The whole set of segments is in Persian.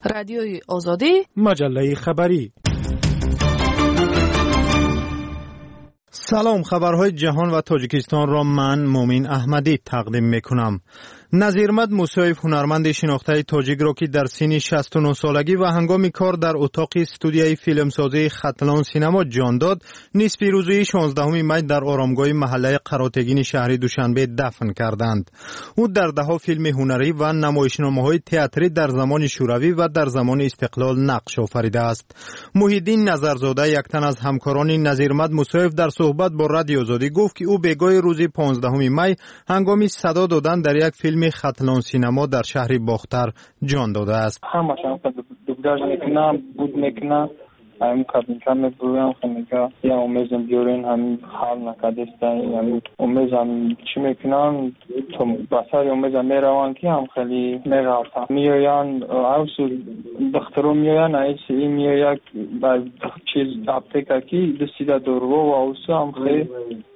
رادیوی آزادی، مجله خبری. سلام، خبرهای جهان و تاجیکستان را من مومین احمدی تقدیم میکنم. نظیرمد موسویف هنرمند شناخته تاجیک را که در سن 69 سالگی و هنگام کار در اتاق استودیوی فیلمسازی ختلان سینما جان داد، نصف روزی 16 می در آرامگاه محله قراتگین شهر دوشنبه دفن کردند. او در دهها فیلم هنری و نمایشنامه‌های تئاتری در زمان شوروی و در زمان استقلال نقش آفریده است. محیدین نظرزاده، یک تن از همکاران نظیرمد موسویف، در صحبت با رادیو آزادی گفت که او بگاه روز 15 می هنگام صدا دادن در یک فیلم ختلان سینما در شهر باختر جان داده است. همشان دوبلاژ میکنم، بود میکنم، هم کابینکا میبرویم، خمیگا یا امیزم بیارین هم حال نکدستن، هم امیزم چی میکنم، تو بسر امیزم میروان که هم خیلی میرفتم. میویان اوسو دخترو میویان ایسی میویان بعد چیز اپتیکا کی دسیده دورو و اوسو هم خیلی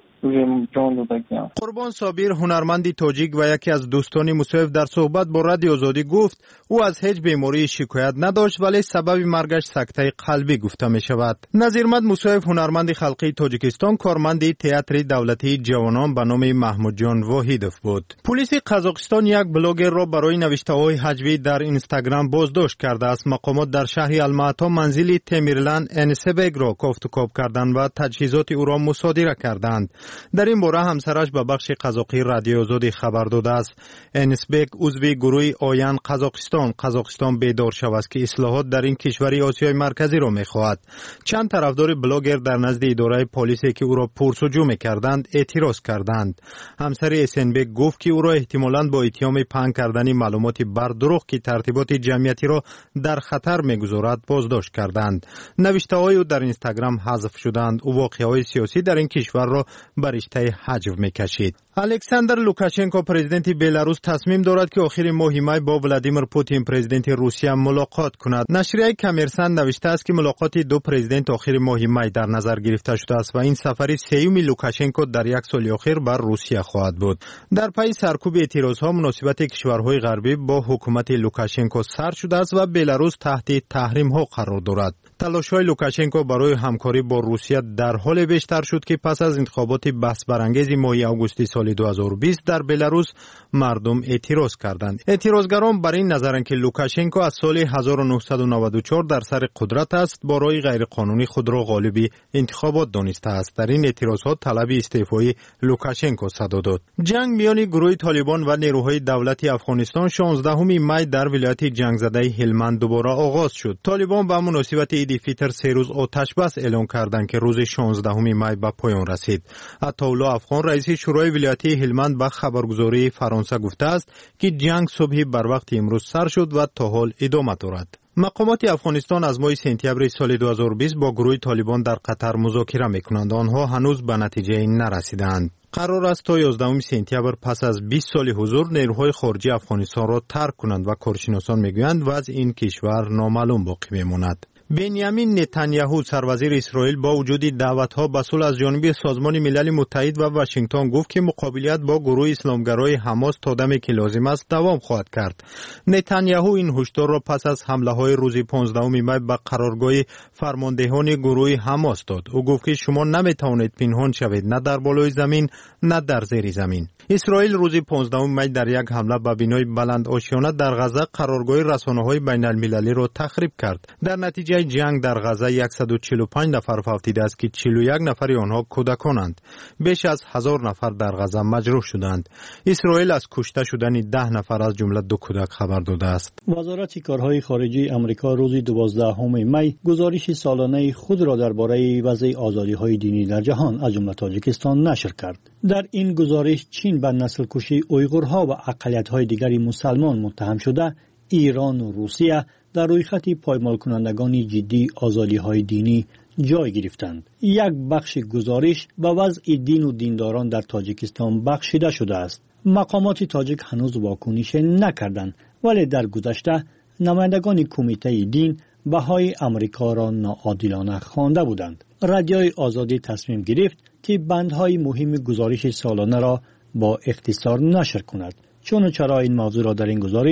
قربان صابر، هنرمندی تاجیک و یکی از دوستان موسویف، در صحبت با رادیو آزادی گفت او از هیچ بیماری شکایت نداشت، ولی سبب مرگش سکته قلبی گفته می شود. نظیرمد موسویف هنرمند خلقی تاجیکستان، کارمند تئاتر دولتی جوانان به نام محمود جان واحدوف بود. پلیس قزاقستان یک بلاگر را برای نوشته‌های هجوی در اینستاگرام بازداشت کرده است. مقامات در شهر الماتا منزل تیمیرلند انسبگ را کافت و کاب کردند و تجهیزات او را مصادره کردند. در این باره همسرش به بخش قزاقی رادیو آزادی خبر داده است. انسبک عضو گروه آین قزاقستان بیدار شود که اصلاحات در این کشور آسیای مرکزی را می‌خواهد. چند طرفدار بلاگر در نزد اداره پلیس که او را پرسجو می‌کردند اعتراض کردند. همسر اسنبک گفت که او را احتمالاً با اتهام پنهان کردن معلومات بر دروغ که ترتیبات جمعیتی را در خطر می‌گذارد بازداشت کردند. نوشته‌های او در اینستاگرام حذف شدند. او واقعه‌های سیاسی در این کشور را بر رشته حجو می‌کشید. الکساندر لوکاشنکو پرزیدنت بلاروس تصمیم دارد که آخر ماه می با ولادیمیر پوتین پرزیدنت روسیه ملاقات کند. نشریه کامرسان نوشته است که ملاقات دو پرزیدنت آخر ماه می در نظر گرفته شده است و این سفر سوم لوکاشنکو در یک سال اخیر بر روسیه خواهد بود. در پی سرکوب اعتراضها مناسبت کشورهای غربی با حکومت لوکاشنکو سر شده است و بلاروس تحت تحریم ها قرار دارد. تلاش‌های لوکاشنکو برای همکاری با روسیه در حال بیشتر شد که پس از انتخابات بحث برانگیز ماه آگوست سال 2020 در بلاروس مردم اعتراض کردند. اعتراضگران بر این نظرند که لوکاشنکو از سال 1994 در سر قدرت است، با رای غیرقانونی خود را غالب انتخابات دانسته است. در این اعتراضات طلب استعفای لوکاشنکو صدا داد. جنگ میان گروه طالبان و نیروهای دولتی افغانستان 16 می در ولایت جنگ زده هلمند دوباره آغاز شد. طالبان به مناسبت عید فطر 3 روز آتش بس اعلام کردند که روز 16 می به پایان رسید. عطاالله افغان رئیس شورای ولایتی هلمند به خبرگزاری فرانسه گفته است که جنگ صبح بر وقت امروز سر شد و تا حال ادامه دارد. مقامات افغانستان از ماه سپتامبر سال 2020 با گروه طالبان در قطر مذاکره می‌کنند. آنها هنوز به نتیجه نرسیدند. قرار است تا 11 سپتامبر پس از 20 سال حضور نیروهای خارجی افغانستان را ترک کنند و کارشناسان میگویند وضع این کشور نامعلوم باقی میماند. بنیامین نتانیاهو سروزیر اسرائیل با وجود دعوت‌ها به صلح از جانب سازمان ملل متحد و واشنگتن گفت که مقابلت با گروه اسلامگرای حماس تا دمی که لازم است دوام خواهد کرد. نتانیاهو این هشدار را پس از حمله‌های روز 15 می به قرارگاه فرماندهان گروه حماس داد. او گفت که شما نمی‌توانید پنهان شوید، نه در بالای زمین نه در زیر زمین. اسرائیل روز 15 می در یک حمله به بنای بلند آشیانه در غزه قرارگاه رسانه‌های بین‌المللی را تخریب کرد. در نتیجه جنگ در غزه 145 نفر فوت دیده است که 41 نفر آنها کودکانند. بیش از 1000 نفر در غزه مجروح شدند. اسرائیل از کشته شدن 10 نفر از جمله 2 کودک خبر داده است. وزارت کارهای خارجه آمریکا روز 12 می گزارش سالانه خود را درباره وضع آزادی‌های دینی در جهان از جمله تاجیکستان نشر کرد. در این گزارش چین به نسل کشی اویغورها و اقلیت‌های دیگری مسلمان متهم شده، ایران و روسیه در روی خط پایمال کنندگان جدی آزادی‌های دینی جای گرفتند. یک بخش گزارش به وضع دین و دینداران در تاجیکستان بخشیده شده است. مقامات تاجیک هنوز واکنش نکردند، ولی در گذشته نمایندگان کمیته دین بهای امریکا را ناعادلانه خوانده بودند. رادیوی آزادی تصمیم گرفت که بندهای مهم گزارش سالانه را با اختصار نشر کند. چون چرا این موضوع را در این گزارش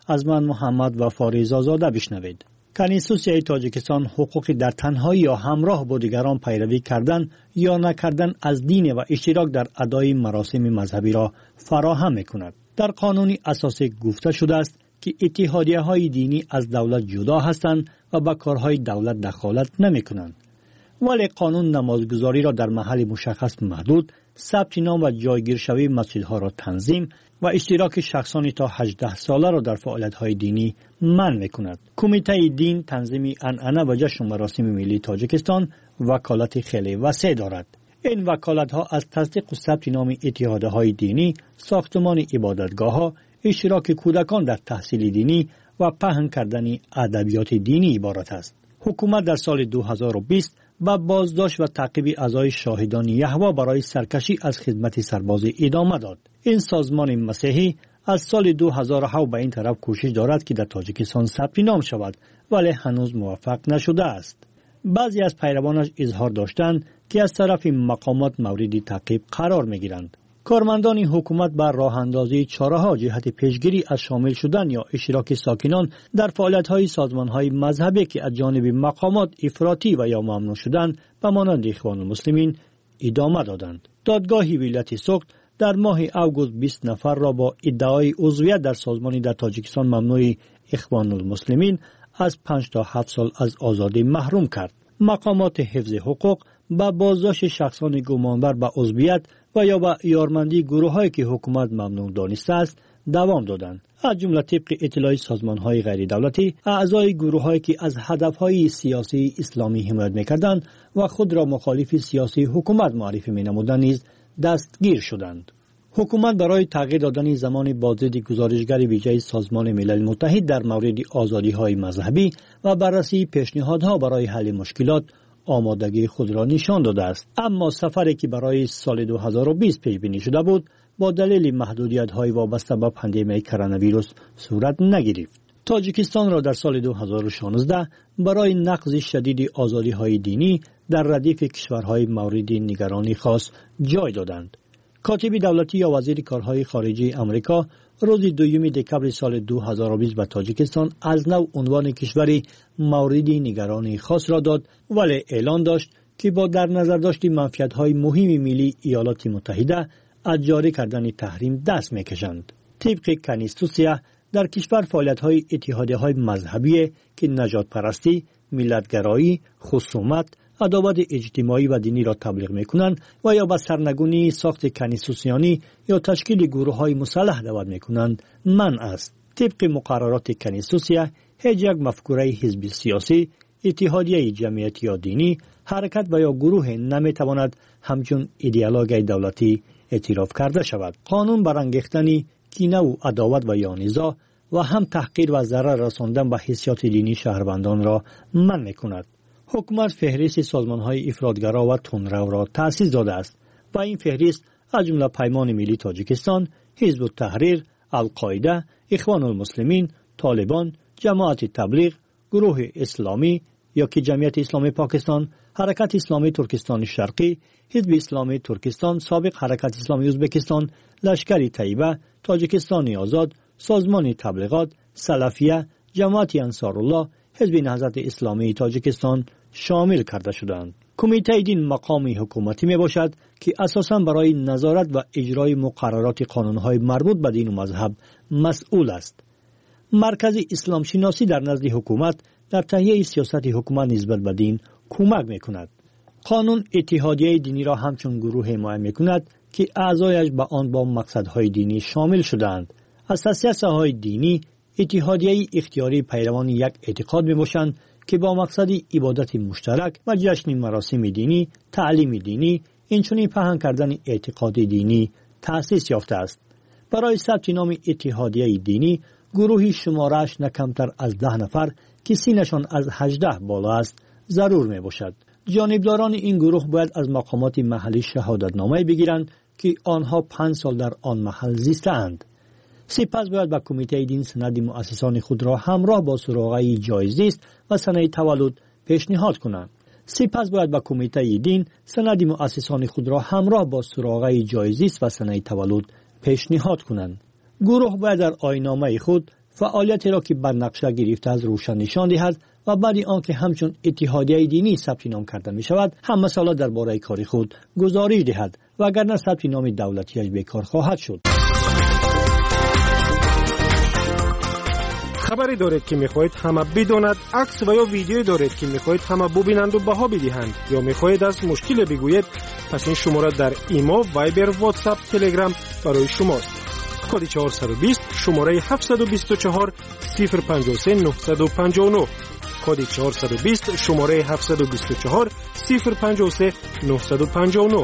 از من محمد و فاریزا زاده بشنوید. کنستیتوسیای تاجیکستان حقوقی در تنهایی یا همراه با دیگران پیروی کردن یا نکردن از دین و اشتراک در ادای مراسم مذهبی را فراهم می‌کند. در قانون اساسی گفته شده است که اتحادیه‌های دینی از دولت جدا هستند و به کارهای دولت دخالت نمی‌کنند. ولی قانون نمازگزاری را در محل مشخص محدود، ثبت نام و جایگیر شوی مسجدها را تنظیم و اشتراک شخصانی تا 18 ساله را در فعالیت‌های دینی منع می‌کند. کمیته دین تنظیم عنعنه و جشن مراسم ملی تاجیکستان وکالت خیلی وسیع دارد. این وکالت‌ها از تصدیق و ثبت نام اتحادیه‌های دینی، ساختمان عبادتگاه‌ها، اشتراک کودکان در تحصیل دینی و پهن کردن ادبیات دینی عبارت است. حکومت در سال 2020 با بازداشت و تعقیب اعضای شاهدان یهوه برای سرکشی از خدمت سربازی ادامه داد. این سازمان مسیحی از سال 2007 به این طرف کوشش دارد که در تاجیکستان ثبت نام شود، ولی هنوز موفق نشده است. بعضی از پیروانش اظهار داشتند که از طرف مقامات مورد تعقیب قرار می‌گیرند. کارمندان حکومت بر راه اندازی چاره‌ها جهت پیشگیری از شامل شدن یا اشتراک ساکنان در فعالیت‌های سازمان‌های مذهبی که از جانب مقامات افراطی و یا ممنوع شدند به مانند اخوان المسلمین ادامه دادند. دادگاه ولایت سوخت در ماه اوگوست 20 نفر را با ادعای عضویت در سازمانی در تاجیکستان ممنوع اخوان المسلمین از 5 تا 7 سال از آزادی محروم کرد. مقامات حفظ حقوق با بازداشت شخصان گمانبر به عضویت و یا به یارمندی گروه‌هایی که حکومت ممنوع دانسته است دوام دادند. از جمله طبق اطلاع سازمان‌های غیر دولتی، اعضای گروه‌هایی که از هدف‌های سیاسی اسلامی حمایت می‌کردند و خود را مخالف سیاسی حکومت معرفی می‌نمودند نیز دستگیر شدند. حکومت برای تغییر دادن زمان بازدید گزارشگر ویژه سازمان ملل متحد در مورد آزادی‌های مذهبی و بررسی پیشنهادها برای حل مشکلات آمادگی خود را نشان داده است. اما سفری که برای سال 2020 پیش بینی شده بود با دلیل محدودیت‌های وابسته به پاندمی کرونا ویروس صورت نگرفت. تاجیکستان را در سال 2016 برای نقض شدید آزادی‌های دینی در ردیف کشورهای مورد نگرانی خاص جای دادند. کاتب دولتی یا وزیر کارهای خارجه آمریکا روز 2 دکمبر سال 2020 به تاجیکستان از نو عنوان کشوری مورد نگرانی خاص را داد، ولی اعلان داشت که با در نظر داشت منفعت‌های مهم ملی ایالات متحده از جاری کردن تحریم دست می‌کشند. طبق کنستیتوسیا در کشور فعالیت‌های اتحادیه‌های مذهبی که نجات پرستی، ملت‌گرایی، خصومت، عداوت اجتماعی و دینی را تبلیغ می‌کنند و یا به سرنگونی ساخت کنستیتوسیونی یا تشکیل گروه‌های مسلح دعوت می‌کنند منع است. طبق مقررات کنستیتوسیا هیچ یک مفکوره حزبی سیاسی، اتحادیه جمعیتی یا دینی، حرکت و یا گروه نمی‌تواند همچون ایدئولوژی دولتی اعتراف کرده شود. قانون برانگیختن کینه و عداوت و یا نزاع و هم تحقیر و ضرر رساندن به حیثیت دینی شهروندان را منع می‌کند. حکومت فهرست سازمان‌های افراطگرا و تندرو را تأسیس داده است و این فهرست از جمله پیمان ملی تاجیکستان، حزب التحریر، القاعده، اخوان المسلمین، طالبان، جماعت تبلیغ، گروه اسلامی یا که جمعیت اسلامی پاکستان، حرکت اسلامی ترکستان شرقی، حزب اسلامی ترکستان، سابق حرکت اسلامی ازبکستان، لشکر طیبه، تاجیکستان آزاد، سازمان تبلیغات، سلفیه، جماعت انصارالله، حزب نهضت اسلامی تاجیکستان شامل کرده شدند. کمیته دین مقامی حکومتی می باشد که اساساً برای نظارت و اجرای مقررات قانون‌های مربوط به دین و مذهب مسئول است. مرکز اسلام شناسی در نزد حکومت در تهیه سیاست حکومت نسبت به دین کمک می کند. قانون اتحادیه دینی را همچون گروه حمایت می کند که اعضایش به آن با مقصدهای دینی شامل شدند. اساسیه‌های دینی اتحادیه اختیاری پیروان یک اعتقاد می باشند که با مقصد عبادت مشترک و جشن مراسم دینی، تعلیم دینی، اینچنین پهن کردن اعتقاد دینی تأسیس یافته است. برای ثبت نام اتحادیه دینی گروهی شماره‌اش نه کمتر از 10 نفر که سینشان از 18 بالا است ضرور می باشد. جانبداران این گروه باید از مقامات محلی شهادتنامه بگیرند که آنها 5 سال در آن محل زیستند. سپس باید به کمیته دین سند مؤسسان خود را همراه با سراغه جایزیست و سند تولد پیشنهاد کنند. سپس باید به کمیته دین سند مؤسسان خود را همراه با سراغه جایزیست و سند تولد پیشنهاد کنند. گروه باید در آیین‌نامه خود فعالیتی را که بر نقشه گرفته از روشن نشان دهد و بعد آنکه همچون اتحادیه دینی ثبت نام کرده می شود همه سالا درباره کار خود گزارش دهد وگرنه ثبت نام دولتیش بیکار خواهد شد. خبری دارید که میخواهید همه بداند، عکس و یا ویدیویی دارید که میخواهید همه ببینند و بها بدهند، یا میخواهید از مشکل بگویید، پس این شماره در ایمو، وایبر، واتساپ، تلگرام برای شماست. کد 420 شماره 724 053 959. کد 420 شماره 724 053 959.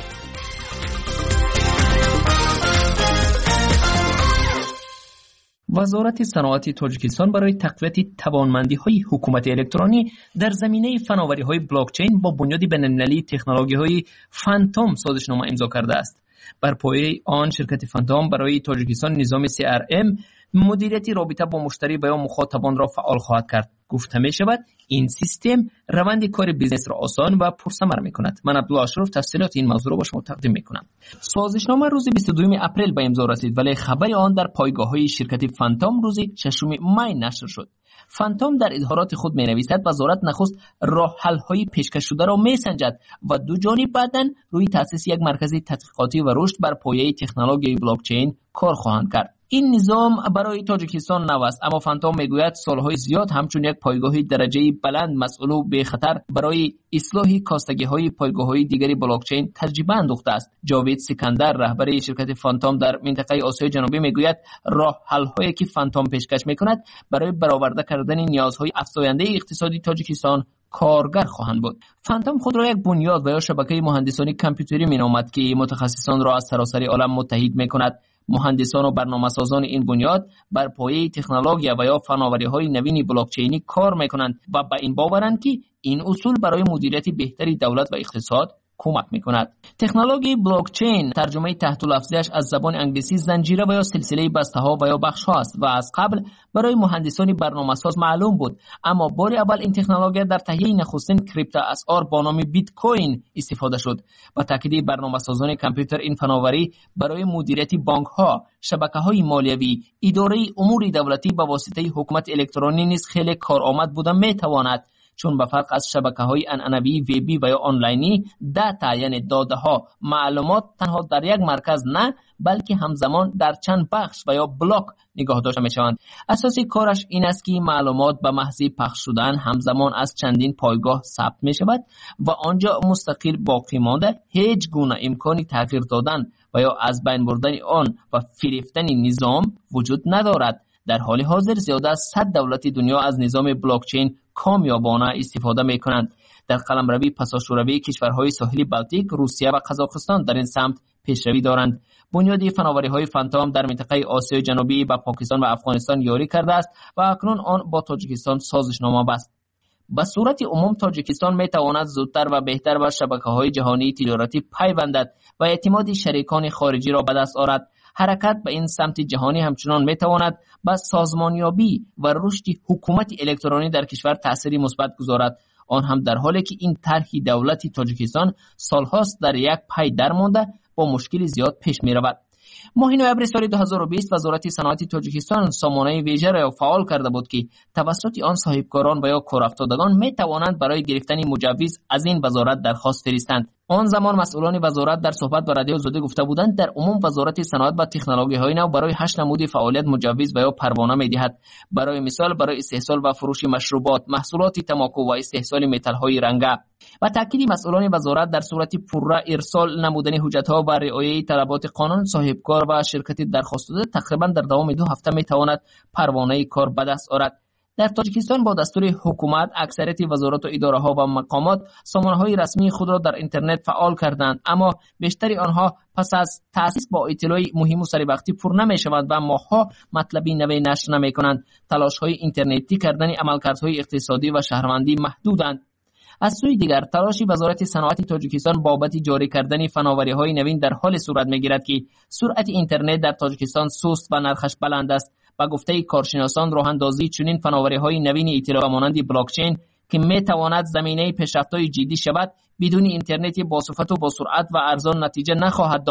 وزارت صنعت تاجیکستان برای تقویت توانمندی‌های حکومت الکترونی در زمینه فناوری‌های بلاکچین با بنیاد بین‌المللی تکنولوژی‌های فانتوم سازشنامه امضا کرده است. بر پایه آن شرکت فانتوم برای تاجیکستان نظام CRM مدیریت رابطه با مشتری و یا مخاطبان را فعال خواهد کرد. گفته می شود این سیستم روند کار بیزنس را آسان و پرثمر می کند. من عبدالله اشرف تفصیلات این موضوع را با شما تقدیم می کنم. سازشنامه روز 22 اپریل به امضا رسید ولی خبر آن در پایگاه‌های شرکت فانتوم روز 6 می نشر شد. فانتوم در اظهارات خود می نویسد وزارت نخست راه حل‌های پیشکش شده را می سنجد و دو جانب بعداً روی تأسیس یک مرکز تحقیقاتی و رشد بر پایه تکنولوژی بلاکچین کار خواهند کرد. این نظام برای تاجیکستان نو است، اما فانتوم میگوید سالهای زیاد همچون یک پایگاه درجه بلند مسئول و به خطر برای اصلاح کاستگی‌های پایگاه‌های دیگری بلاکچین تجربه انداخته است. جاوید سکندر رهبر شرکت فانتوم در منطقه آسیای جنوبی میگوید راه حل‌هایی که فانتوم پیشکش میکند برای برآورده کردن نیازهای افزاینده اقتصادی تاجیکستان کارگر خواهند بود. فانتوم خود را یک بنیاد و یا شبکه مهندسانی کامپیوتری مینامد که متخصصان را از سراسر عالم متحد میکند. مهندسان و برنامه‌سازان این بنیاد بر پایه تکنولوژی و یا فناوری‌های نوین بلاکچینی کار میکنند و با این باورند که این اصول برای مدیریت بهتری دولت و اقتصاد کمک میکند. تکنولوژی بلاکچین ترجمه تحت لفظیش از زبان انگلیسی زنجیره و یا سلسله بسته‌ها و یا بخش‌ها است و از قبل برای مهندسان برنامه‌ساز معلوم بود، اما بار اول این تکنولوژی در تهیه نخستین کریپتو اسعار با نام بیت کوین استفاده شد. با تاکید برنامه‌سازان کامپیوتر این فناوری برای مدیریت بانک‌ها، شبکه‌های مالیوی، اداره امور دولتی با واسطه حکومت الکترونی نیز خیلی کارآمد بوده میتواند، چون به فرق از شبکه‌های عنعنوی وبی و یا آنلاینی دیتا یعنی داده‌ها معلومات تنها در یک مرکز نه بلکه همزمان در چند بخش و یا بلاک نگاه داشته می‌شوند. اساسی کارش این است که معلومات به محض پخش شدن همزمان از چندین پایگاه ثبت می‌شود و آنجا مستقل باقی مانده هیچ گونه امکانی تغییر دادن و یا از بین بردن آن و فریفتن نظام وجود ندارد. در حال حاضر زیاده از 100 دولت دنیا از نظام بلاکچین کامیابانه استفاده می‌کنند. در قلمروی پساشوروی کشورهای ساحلی بالتیک، روسیه و قزاقستان در این سمت پیشروی دارند. بنیاد فناوری‌های فانتوم در منطقه آسیای جنوبی با پاکستان و افغانستان یاری کرده است و اکنون آن با تاجیکستان سازشنامه بست. به صورت عموم تاجیکستان می‌تواند زودتر و بهتر به شبکه‌های جهانی تجارتی پیوندد و اعتماد شریکان خارجی را به دست آورد. حرکت به این سمت جهانی همچنان میتواند به سازمانیابی و رشد حکومت الکترونی در کشور تأثیری مثبت گذارد، آن هم در حالی که این طرح دولت تاجیکستان سالهاست در یک پای درمانده با مشکل زیاد پیش می‌رود. ماه نوامبر سال 2020 وزارت صنعت تاجیکستان سامانه ویژه را فعال کرده بود که توسط آن صاحبکاران و یا کارافتادگان می توانند برای گرفتن مجوز از این وزارت درخواست فرستند. آن زمان مسئولان وزارت در صحبت با رادیو زاده گفته بودند در عموم وزارت صنعت و تکنولوژی‌های نو برای 8 نمود فعالیت مجوز و یا پروانه می‌دهد. برای مثال برای استحصال و فروش مشروبات، محصولات تماکو و استحصال متال‌های رنگه. و تاکید مسئولان وزارت در صورت پرره ارسال نمودن حجت‌ها و رعایت طلبات قانون صاحبکار و شرکت درخواست‌داده تقریبا در دوام 2 هفته می‌تواند پروانه کار به دست آورد. در تاجیکستان با دستور حکومت اکثریت وزارات و اداره‌ها و مقامات سامانه‌های رسمی خود را در اینترنت فعال کردند، اما بیشتر آنها پس از تأسیس با اطلاع مهم و سریع پر نمی‌شوند و ماه‌ها مطلبی نوی نشر نمی‌کنند. تلاش‌های اینترنتی کردن عملکردهای اقتصادی و شهروندی محدودند. از سوی دیگر تلاش وزارت صنعت تاجیکستان بابت جاری کردن فناوری‌های نوین در حال صورت می‌گیرد که سرعت اینترنت در تاجیکستان سست و نرخش بلند است. با گفته کارشناسان راه‌اندازی چنین فناوری‌های نوین اطلاع مانند بلاکچین که می‌تواند زمینه پیشرفت‌های جدی شود بدون اینترنت با صفت و با سرعت و ارزان نتیجه نخواهد داد.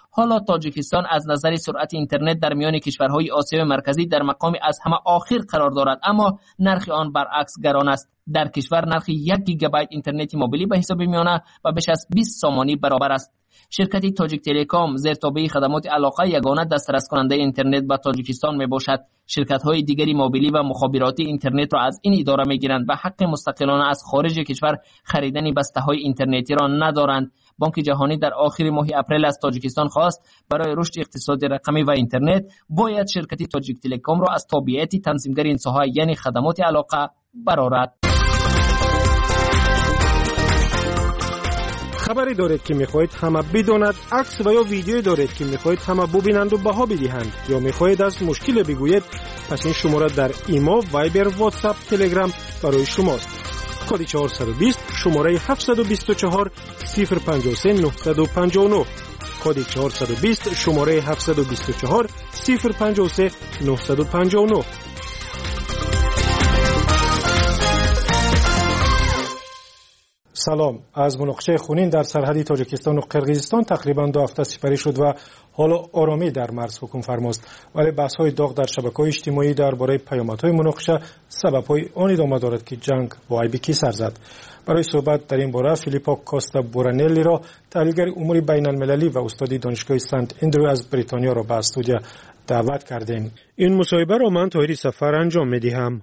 حالا تاجیکستان از نظر سرعت اینترنت در میان کشورهای آسیای مرکزی در مقام از همه آخر قرار دارد، اما نرخ آن برعکس گران است. در کشور نرخ 1 گیگابایت اینترنت موبیلی به حساب میآید و بیش از 20 سومانی برابر است. شرکت تاجیک تلکام زیرتابع خدمات علاقه یگانه دسترس کننده اینترنت به تاجیکستان می باشد. شرکت‌های دیگری موبیلی و مخابراتی اینترنت را از این اداره می‌گیرند و حق مستقلانه از خارج کشور خریدن بسته‌های اینترنتی را ندارند. بانک جهانی در آخر ماه اپریل از تاجیکستان خواست برای رشد اقتصاد رقمی و اینترنت باید شرکت تاجیک تلکام را از تابعیت تنظیمگر این ساحه یعنی خدمات علاقه برآورد. خبری دارید که میخواهید همه بداند، عکس و یا ویدیویی دارید که میخواهید همه ببینند و بها بدهند، یا میخواهید از مشکل بگویید، پس این شماره در ایمو، وایبر، واتساپ، تلگرام برای شماست. کد 420 شماره 724 053 959. کد 420 شماره 724 053 959. سلام. از مناقشه خونین در سرحد تاجیکستان و قرقیزستان تقریبا 2 هفته سپری شد و حالا آرامی در مرز حکم فرماست، ولی بحث‌های داغ در شبکه‌های اجتماعی درباره پیامدهای مناقشه سبب‌های آن ادامه دارد که جنگ با ایبیکی سر زد. برای صحبت در این باره فیلیپو کاستا بورانلی را تحلیلگر امور بین‌المللی و استادی دانشگاه سنت اندرو از بریتانیا را به استودیو دعوت کردیم. این مصاحبه را من طاهری سفر انجام می‌دهم.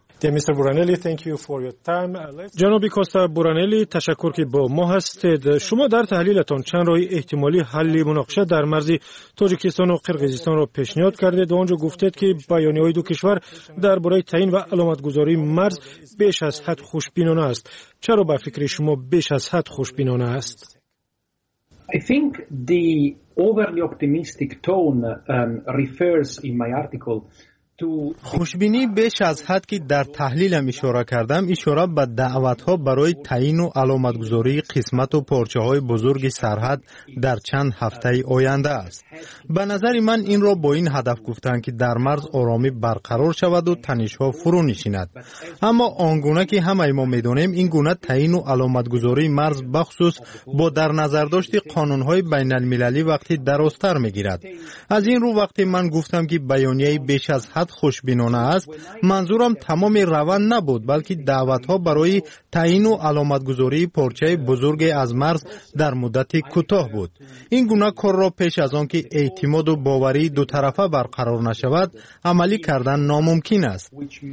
جناب کاستا بورانلی، تشکر که با ما هستید. شما در تحلیلتان چند راه احتمالی حل مناقشه در مرز تاجیکستان و قرقیزستان را پیشنهاد کردید و آنجا گفتید که بیانیه‌های دو کشور درباره تعیین و علامتگذاری مرز بیش از حد خوشبینانه است. چرا به فکر شما بیش از حد خوشبینانه است؟ I think the overly optimistic tone refers in my article خوشبینی بیش از حد که در تحلیلم اشاره کردم اشاره به دعوت‌ها برای تعیین و علامتگذاری قسمت و پارچه‌های بزرگ سرحد در چند هفته آینده است. به نظر من این را با این هدف گفتند که در مرز آرامی برقرار شود و تنش‌ها فرو نشیند. اما آنگونه که همه ما می‌دانیم این گونه تعیین و علامتگذاری مرز بخصوص با در نظر داشت قانون‌های بین‌المللی وقتی درازتر می‌گیرد. از این رو وقتی من گفتم که بیانیه بیش از حد خوشبینانه است، منظورم تمام روند نبود، بلکه دعوت‌ها برای تعیین و علامتگذاری پارچه بزرگ از مرز در مدت کوتاه بود. این گونه کار را پیش از آن که اعتماد و باوری دو طرفه برقرار نشود عملی کردن ناممکن است.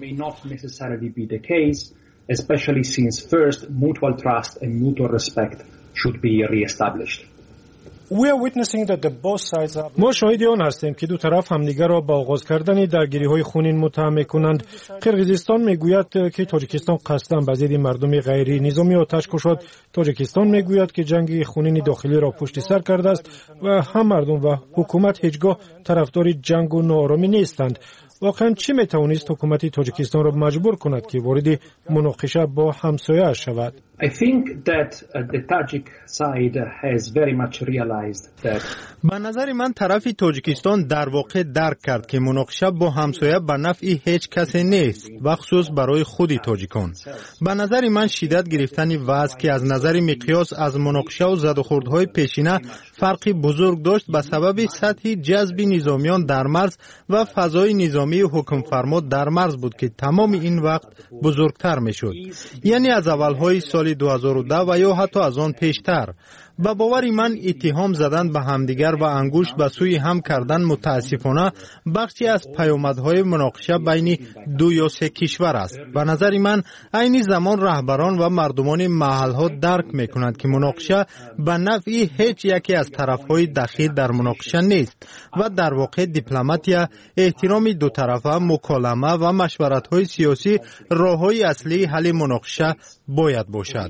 ما شاهد آن هستیم که دو طرف همدیگر را با آغاز کردن درگیری‌های خونین متهم می‌کنند. قرقیزستان میگوید که تاجیکستان قصداً به ضد مردم غیر نظامی آتش کشید. تاجیکستان میگوید که جنگ خونین داخلی را پشت سر کرده است و هم مردم و حکومت هیچگاه طرفدار جنگ و ناآرامی نیستند. واقعاً چی میتوانست حکومت تاجیکستان را مجبور کند که وارد مناقشه با همسایه شود؟ I think that the Tajik side has very much realized that به نظر من طرف تاجیکستان در واقع درک کرد که مناقشه با همسایه به نفع هیچ کسی نیست، بخصوص برای خود تاجیکان. به نظر من شدت گرفتن وضع که از نظر مقیاس از مناقشه و زدوخوردهای پیشینه فرقی بزرگ داشت به سبب سطح جذب نظامیان در مرز و فضای نظامی حکم فرما در مرز بود که تمام این وقت بزرگتر میشد. یعنی از اولهای سال 2010 و یا حتی از آن پیشتر. به باور من اتهام زدن به همدیگر و انگشت به سوی هم کردن متاسفانه بخشی از پیامدهای مناقشه بین 2 یا 3 کشور است. به نظر من عین زمان رهبران و مردمان محلها درک میکنند که مناقشه به نفع هیچ یکی از طرفهای دخیل در مناقشه نیست و در واقع دیپلماتیا، احترام دو طرفه، مکالمه و مشورت‌های سیاسی راه‌های اصلی حل مناقشه باید باشد.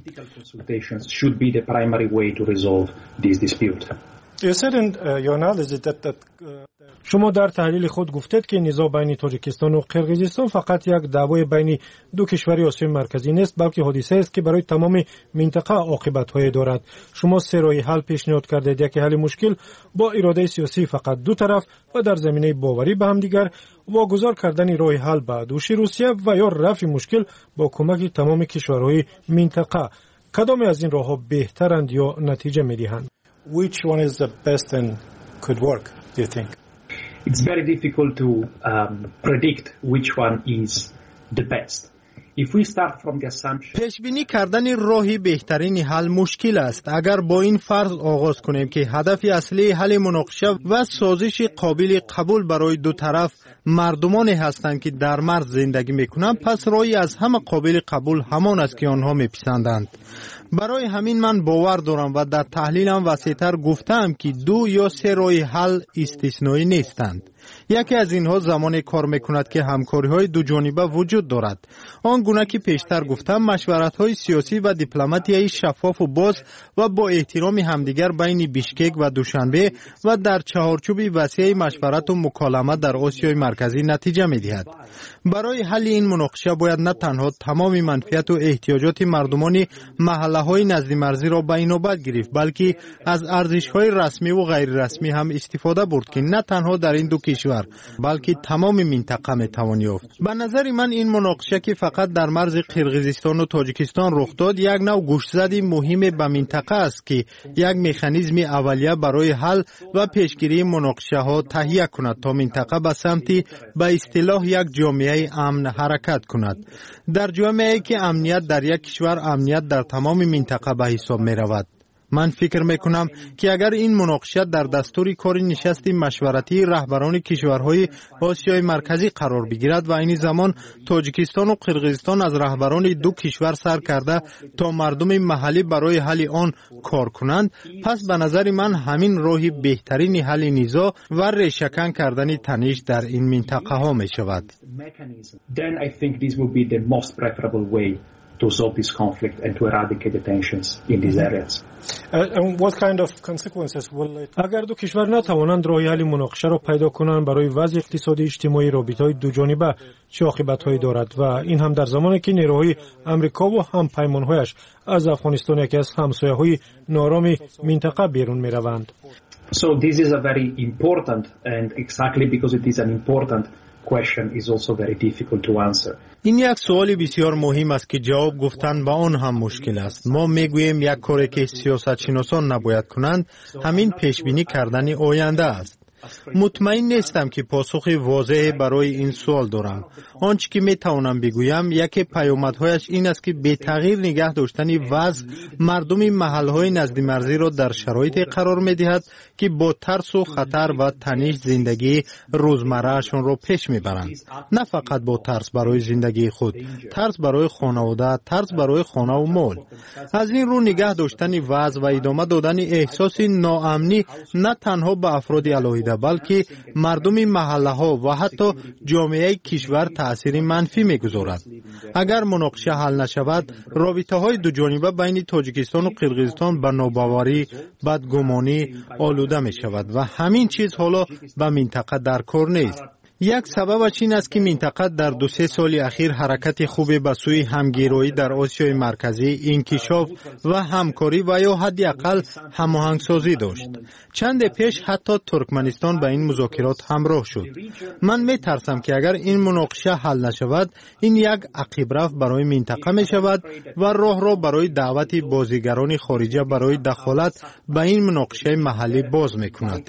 شما در تحلیل خود گفتید که نزاع بین تاجیکستان و قرقیزستان فقط یک دعوای بین دو کشور آسیای مرکزی نیست، بلکه حادثه است که برای تمام منطقه عاقبت‌های دارد. شما 3 راه حل پیشنهاد کردید: یکی حل مشکل با اراده سیاسی فقط دو طرف و در زمینه باوری به هم دیگر، واگذار کردن راه حل به دوش روسیه و یا رفع مشکل با کمک تمام کشورهای منطقه. کدام از این راه‌ها بهترند یا نتیجه می‌دهند؟ Which one is the best and could work, do you think? It's very difficult to predict which one is the best. If we start from the assumption پیش بینی کردن راهی بهترین حل مشکل است. اگر با این فرض آغاز کنیم که هدف اصلی حل مناقشه و سازش قابل قبول برای دو طرف مردمانی هستند که در مرز زندگی میکنند، پس راهی از همه قابل قبول همان است که آنها میپسندند. برای همین من باور دارم و در تحلیلم وسیع‌تر گفتم که 2 یا 3 راه حل استثنایی نیستند. یکی از اینها زمان کار میکند که همکاری‌های دو جانبه وجود دارد. آن گونه که پیشتر گفتم، مشورت‌های سیاسی و دیپلماتیایی شفاف و باز و با احترام همدیگر بین بیشکک و دوشنبه و در چهارچوب وسیع مشورت و مکالمه در آسیای مرکزی نتیجه می‌دهد. برای حل این مناقشه باید نه تنها تمام منفعت و احتیاجات مردمان محله‌های نزد مرزی را به نوبت گرفت، بلکه از ارزش‌های رسمی و غیر رسمی هم استفاده برد که نه تنها در این دو کشور بلکه تمام منطقه میتوان یافت. به نظر من این مناقشه که فقط در مرز قرقیزستان و تاجیکستان رخ داد، یک نوع گوشزد مهم به منطقه است که یک مکانیزم اولیه برای حل و پیشگیری مناقشه ها تهیه کند تا منطقه به سمت به اصطلاح یک جامعه امن حرکت کند. در جامعه‌ای که امنیت در یک کشور، امنیت در تمام منطقه به حساب می رود. من فکر میکنم که اگر این مناقشه در دستور کار نشست مشورتی رهبران کشورهای آسیای مرکزی قرار بگیرد و این زمان تاجیکستان و قرقیزستان از رهبران دو کشور سر کرده تا مردم محلی برای حل آن کار کنند، پس به نظر من همین راهی بهترین حل نزاع و ریشه‌کن کردن تنش در این منطقه ها می شود. Then I think this would be the most preferable way to solve this conflict and to eradicate the tensions in these areas. And what kind of consequences will it... اگر دو کشور نتوانند راه حل مناقشه را پیدا کنند، برای وضع اقتصادی اجتماعی رابطه‌های دو جانبه چه عاقبت‌هایی دارد؟ و این هم در زمانی که نیروهای آمریکا و هم پیمان‌هایش از افغانستان، یکی از همسایه‌های نارام منطقه، بیرون می‌روند. So this is a very important, and exactly because it is an important question is also very difficult to answer. این یک سوال بسیار مهم است که جواب گفتن به آن هم مشکل است. ما میگوییم یک کاری که سیاستشناسان نباید کنند همین پیشبینی کردن آینده است. مطمئن نیستم که پاسخ واضحی برای این سوال دارم. آنچه که میتوانم بگویم یکی پیامدهایش این است که به تغییر نگه داشتن وضع مردم محلهای نزد مرزی را در شرایطی قرار میدهد که با ترس و خطر و تنش زندگی روزمرهشان را پیش میبرند. نه فقط با ترس برای زندگی خود، ترس برای خانواده، ترس برای خانه و مال. از این رو نگه داشتن وضع و ادامه دادن احساس ناامنی نه تنها به افراد علاهیده بلکه مردم محله ها و حتی جامعه کشور تأثیر منفی میگذارد. اگر مناقشه حل نشود، رابطه های دو جانبه بین تاجیکستان و قرقیزستان به ناباوری، بدگمانی آلوده می شود و همین چیز حالا به منطقه در کار نیست. یک سببش این است که منطقه در 2-3 سال اخیر حرکت خوبی به سوی همگرایی در آسیای مرکزی، انکشاف و همکاری و یا حداقل هماهنگسازی داشت. چند پیش حتی ترکمنستان به این مذاکرات همراه شد. من میترسم که اگر این مناقشه حل نشود، این یک عقب رفت برای منطقه می شود و راه را برای دعوت بازیگران خارجی برای دخالت به این مناقشه محلی باز می کند.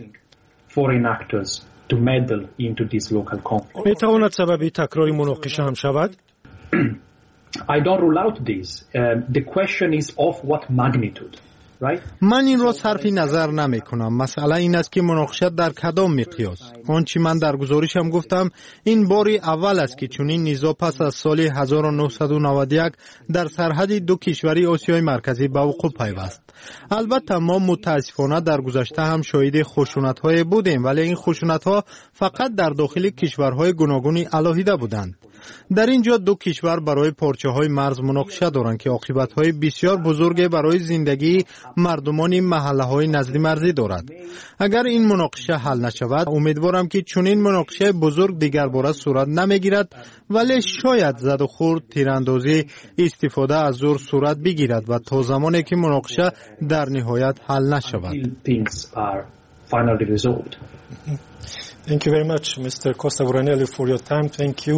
To meddle into this local conflict. میتواند سبب تکرار مناقشه هم شود؟ I don't rule out this. The question is of what magnitude. من این را صرف نظر نمی کنم. مسئله این است که مناقشه در کدام مقیاس. آنچه من در گزارشم گفتم این باری اول است که چنین نزاع پس از سال 1991 در سرحد دو کشوری آسیای مرکزی به وقوع پیوست. البته ما متاسفانه در گذشته هم شاهد خشونت‌های بودیم، ولی این خشونت‌ها فقط در داخل کشورهای گوناگون علاهیده بودند. در اینجا دو کشور برای پارچه‌های مرز مناقشه دارند که عاقبت‌های بسیار بزرگی برای زندگی مردمان محله‌های نزد مرزی دارد. اگر این مناقشه حل نشود، امیدوارم که چنین مناقشه بزرگ دیگر بار صورت نمیگیرد، ولی شاید زد و خورد، تیراندازی، استفاده از زور صورت بگیرد و تا زمانی که مناقشه در نهایت حل نشود. Thank you very much, Mr. Costa Voranelli, for your time. Thank you.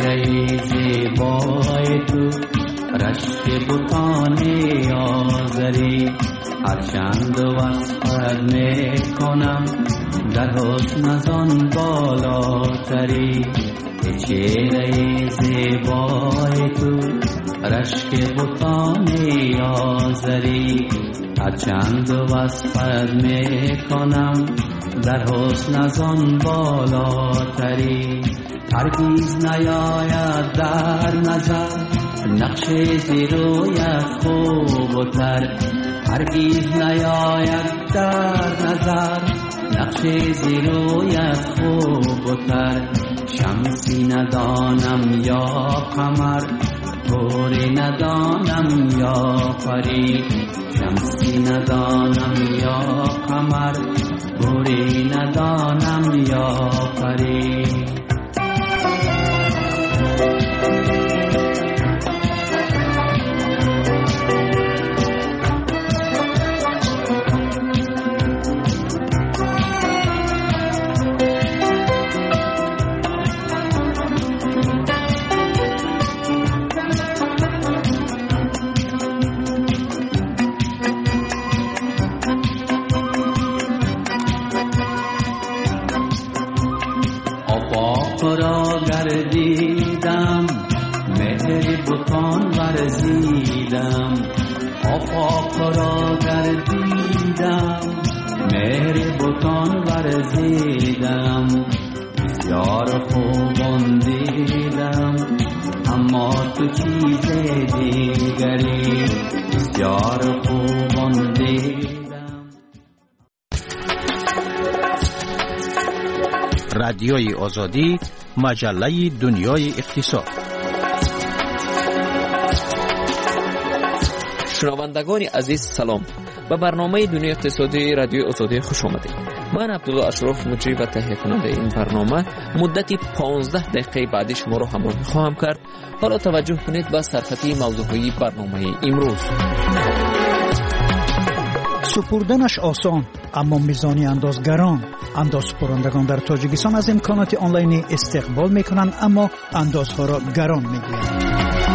چهره زیبای تو رشک بتان آزری هرچند وصفت میکنم در حسن از آن بالاتری چهره زیبای تو رشک بتان آزری هرچند وصفت میکنم در حسن از آن بالاتری هرگیز نیاید در نظر نقش زیرویت خوب و تر هرگیز نیاید در نظر نقش زیرویت خوب و تر شمسی ندانم یا قمر گوری ندانم یا پری شمسی ندانم یا قمر گوری ندانم یا پری را گردیدم مهر بتان ورزیدم آفاق را گردیدم مهر بتان ورزیدم بسیار خوبان دیدم اما تو چیز دیگری بسیار خوبان دیدم. رادیوی آزادی، مجله دنیای اقتصاد. شنوندگان عزیز سلام. به برنامه دنیای اقتصادی رادیوی آزادی خوش آمدید. من عبدالله اشرف مجری و تهیه کننده این برنامه مدتی 15 دقیقه بعدی شما را همراهی خواهم کرد. حالا توجه کنید به سرخطی موضوعی برنامه امروز. سپردنش آسان اما میزانی اندازگران. اندازسپرندگان در تاجیکستان از امکانات آنلاینی استقبال میکنند اما اندازها را گران میگویند.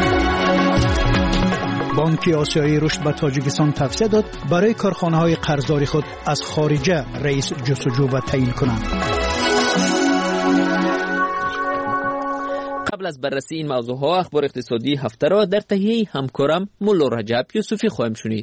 بانک آسیایی رشد به تاجیکستان توصیه داد برای کارخانه‌های قرضداری خود از خارجه رئیس جستجو و تعیین کنند. قبل از بررسی این موضوعها اخبار اقتصادی هفته را در تهیه همکارم مولا رجب یوسفی خواهیم شنید.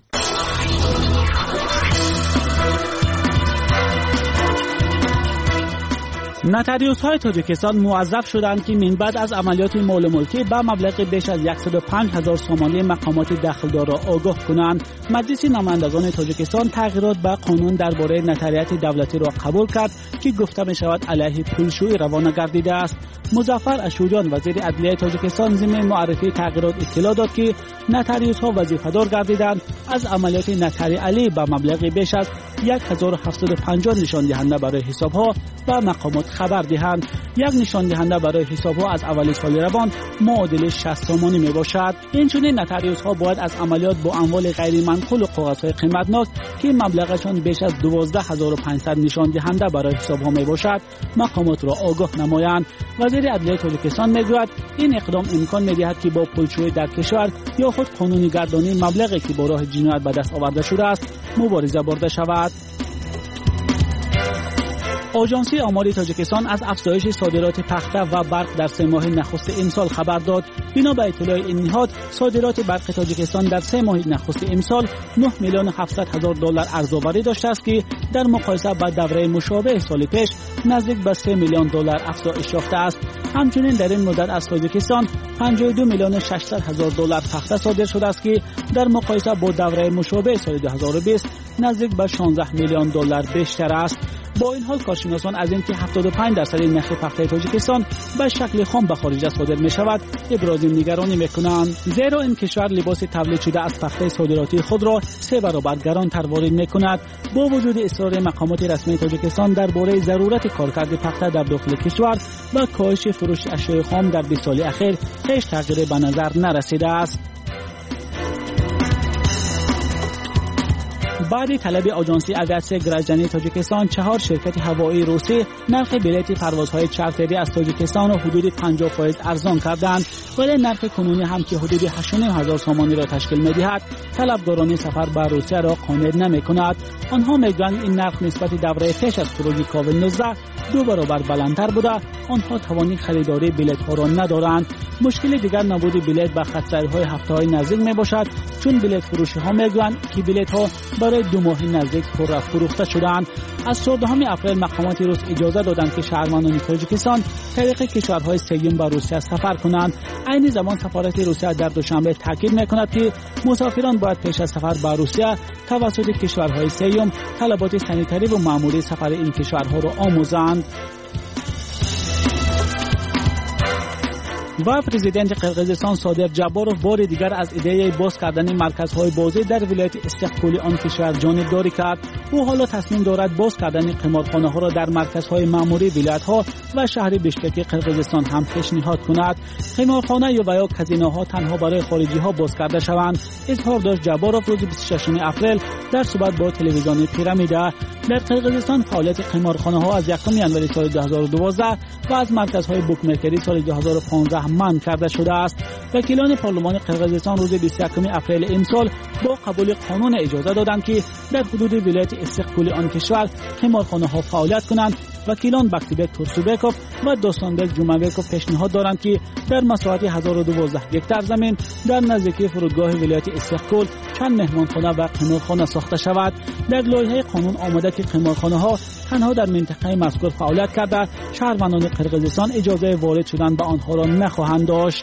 نتاریوس‌های تاجیکستان موظف شدند که من بعد از عملیات مال ملکی به مبلغ بیش از 105,000 سامانه مقامات دخلدار را آگاه کنند. مجلس نمایندگان تاجیکستان تغییرات به قانون درباره نتاریات دولتی را قبول کرد که گفته می شود علیه پولشویی روانه گردیده است. مظفر اشوریان وزیر عدلیه تاجیکستان ضمن معرفی تغییرات اطلاع داد که نتاریوس‌ها وظیفه‌دار گردیدند از عملیات نتاری علی به مبلغ بیش از 1750 نشان دهنده برای حساب‌ها و مقامات خبر دهند. یک نشان دهنده برای حساب‌ها از اول سال روان معادل 60 سامانی می باشد. این چنین نتاریوس‌ها باید از عملیات با اموال غیر منقول و کاغذهای قیمتناک که مبلغشان بیش از 12500 نشان دهنده برای حساب‌ها می باشد مقامات را آگاه نمایند. وزیر عدلیه تاجیکستان میگوید این اقدام امکان می‌دهد که با پولشویی در کشور یا خود قانونی گردانی مبلغی که با راه جنایت به دست آورده شده است مبارزه برده شود. آژانسی آمار تاجیکستان از افزایش صادرات پخته و برق در 3 ماه نخست امسال خبر داد. بنا به اطلاع این نهاد صادرات برق تاجیکستان در 3 ماه نخست امسال 9,700,000 دلار ارزآوری داشته است که در مقایسه با دوره مشابه سال پیش نزدیک به 3 میلیون دلار افزایش یافته است. همچنین در این مدت از تاجیکستان 52,600,000 دلار پخته صادر شده است که در مقایسه با دوره مشابه سال 2020 نزدیک به 16 میلیون دلار بیشتر است. با این حال کارشناسان از اینکه 75% نرخ پخته تاجیکستان به شکل خام به خارج صادر می شود ابراز نگرانی میکنند، زیرا این کشور لباس تولید شده از پخته صادراتی خود را 3 برابر گرانتر وارد میکند. با وجود اصرار مقامات رسمی تاجیکستان درباره ضرورت کارکرد پخته در داخل کشور و کاهش فروش اشیاء خام در 20 سال اخیر هیچ تغییری به نظر نرسیده است. بعد طلب آژانس اویاسیون گراجانی تاجیکستان 4 شرکت هوایی روسی نرخ بلیط پروازهای چارتری از تاجیکستان را حدود 50% ارزان کردند، ولی نرخ کنونی هم که حدود 8,500 سومانی را تشکیل می‌دهد طلبگاران سفر به روسیه را قانع نمی‌کند. آنها می‌گویند این نرخ نسبت دوره پیش از خروج کووید 19 2 برابر بلندتر بوده. آنها توانی خریداری بلیط‌ها را ندارند. مشکل دیگر نبود بلیط به خط‌سیرهای هفته‌های نزدیک میباشد، چون بلیط فروشی‌ها میگویند که بلیط‌ها برای 2 ماه نزدیک پر فروخته شدند. از 14 اپریل مقامات روس اجازه دادند که شهروندان تاجیکستان طریق کشورهای سوم به روسیه سفر کنند. عین زمان سفارت روسیه در دوشنبه تاکید می‌کند که مسافران باید پیش از سفر به روسیه توسط کشورهای سوم طلبات سانیتری و مأموری سفر این کشورها را آموزند. و پرزیدنت قرقیزستان صادق جباروف بار دیگر از ایده باز کردن مرکزهای بازی در ولایت استقبالی آن کشور جانبداری کرد. او حالا تصمیم دارد باز کردن قمارخانه‌ها را در مرکزهای مأموری ولایت‌ها و شهر بشکک قرقیزستان هم پیشنهاد کند. قمارخانه یا کازینوها تنها برای خارجی‌ها باز کرده شوند. اظهار داشت جباروف روز 26 اپریل در صحبت با تلویزیون پیرامیدا. در قرقیزستان فعالیت قمارخانه‌ها از 1 ژانویه سال 2012 و از مرکزهای بوکمکری سال 2015 منع کرده شده است. وکیلان پارلمان قرقیزستان روز 21 اپریل امسال با قبول قانون اجازه دادند که در حدود ولایت استقبالی آن کشور قمارخانه‌ها فعالیت کنند. وکیلان بختیبک تورسوبکوف و دوستانبک جومابکوف پیشنهاد دارند که در مساحت 1012 هکتار زمین در نزدیکی فرودگاه ولایت استقبال چند مهمانخانه و قمارخانه ساخته شود. در لایحه قانون آمده که قمارخانه‌ها تنها در منطقه مذکور فعالیت کرده شهروندان قرقیزستان اجازه وارد شدن به آنها را نخواهند داشت.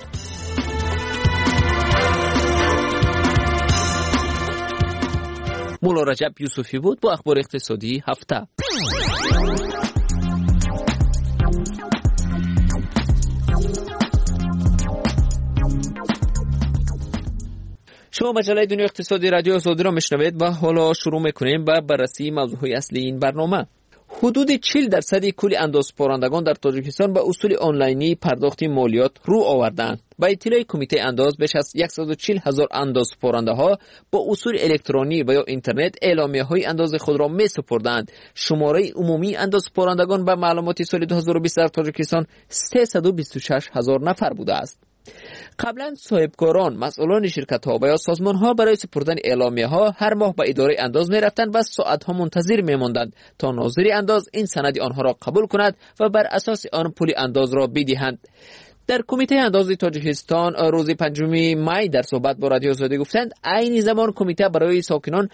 مولا رجب یوسفی بود با اخبار اقتصادی هفته. شما مجله دنیا اقتصادی رادیو آزادی را میشنوید و حالا شروع میکنیم با بررسی موضوعهای اصلی این برنامه. حدود 40% کل اندازپارندگان در تاجیکستان به اصول آنلاینی پرداخت مالیات رو آوردند. با اطلاع کمیته انداز بیش از 140,000 اندازپارنده‌ها با اصول الکترونی و یا اینترنت اعلامیه‌های انداز خود را می‌سپردند. شماره عمومی اندازپارندگان به معلومات سال 2020 در تاجیکستان 326,000 نفر بوده است. قبلا صاحبکاران، مسئولان شرکت‌ها و یا سازمان‌ها برای سپردن اعلامیه‌ها هر ماه به اداره انداز می‌رفتند و ساعت‌ها منتظر می‌ماندند تا ناظر انداز این سند آنها را قبول کند و بر اساس آن پول انداز را بدهند. در کمیته انداز تاجیکستان روز 5 می در صحبت با رادیو آزادی گفتند عین زمان کمیته برای ساکنان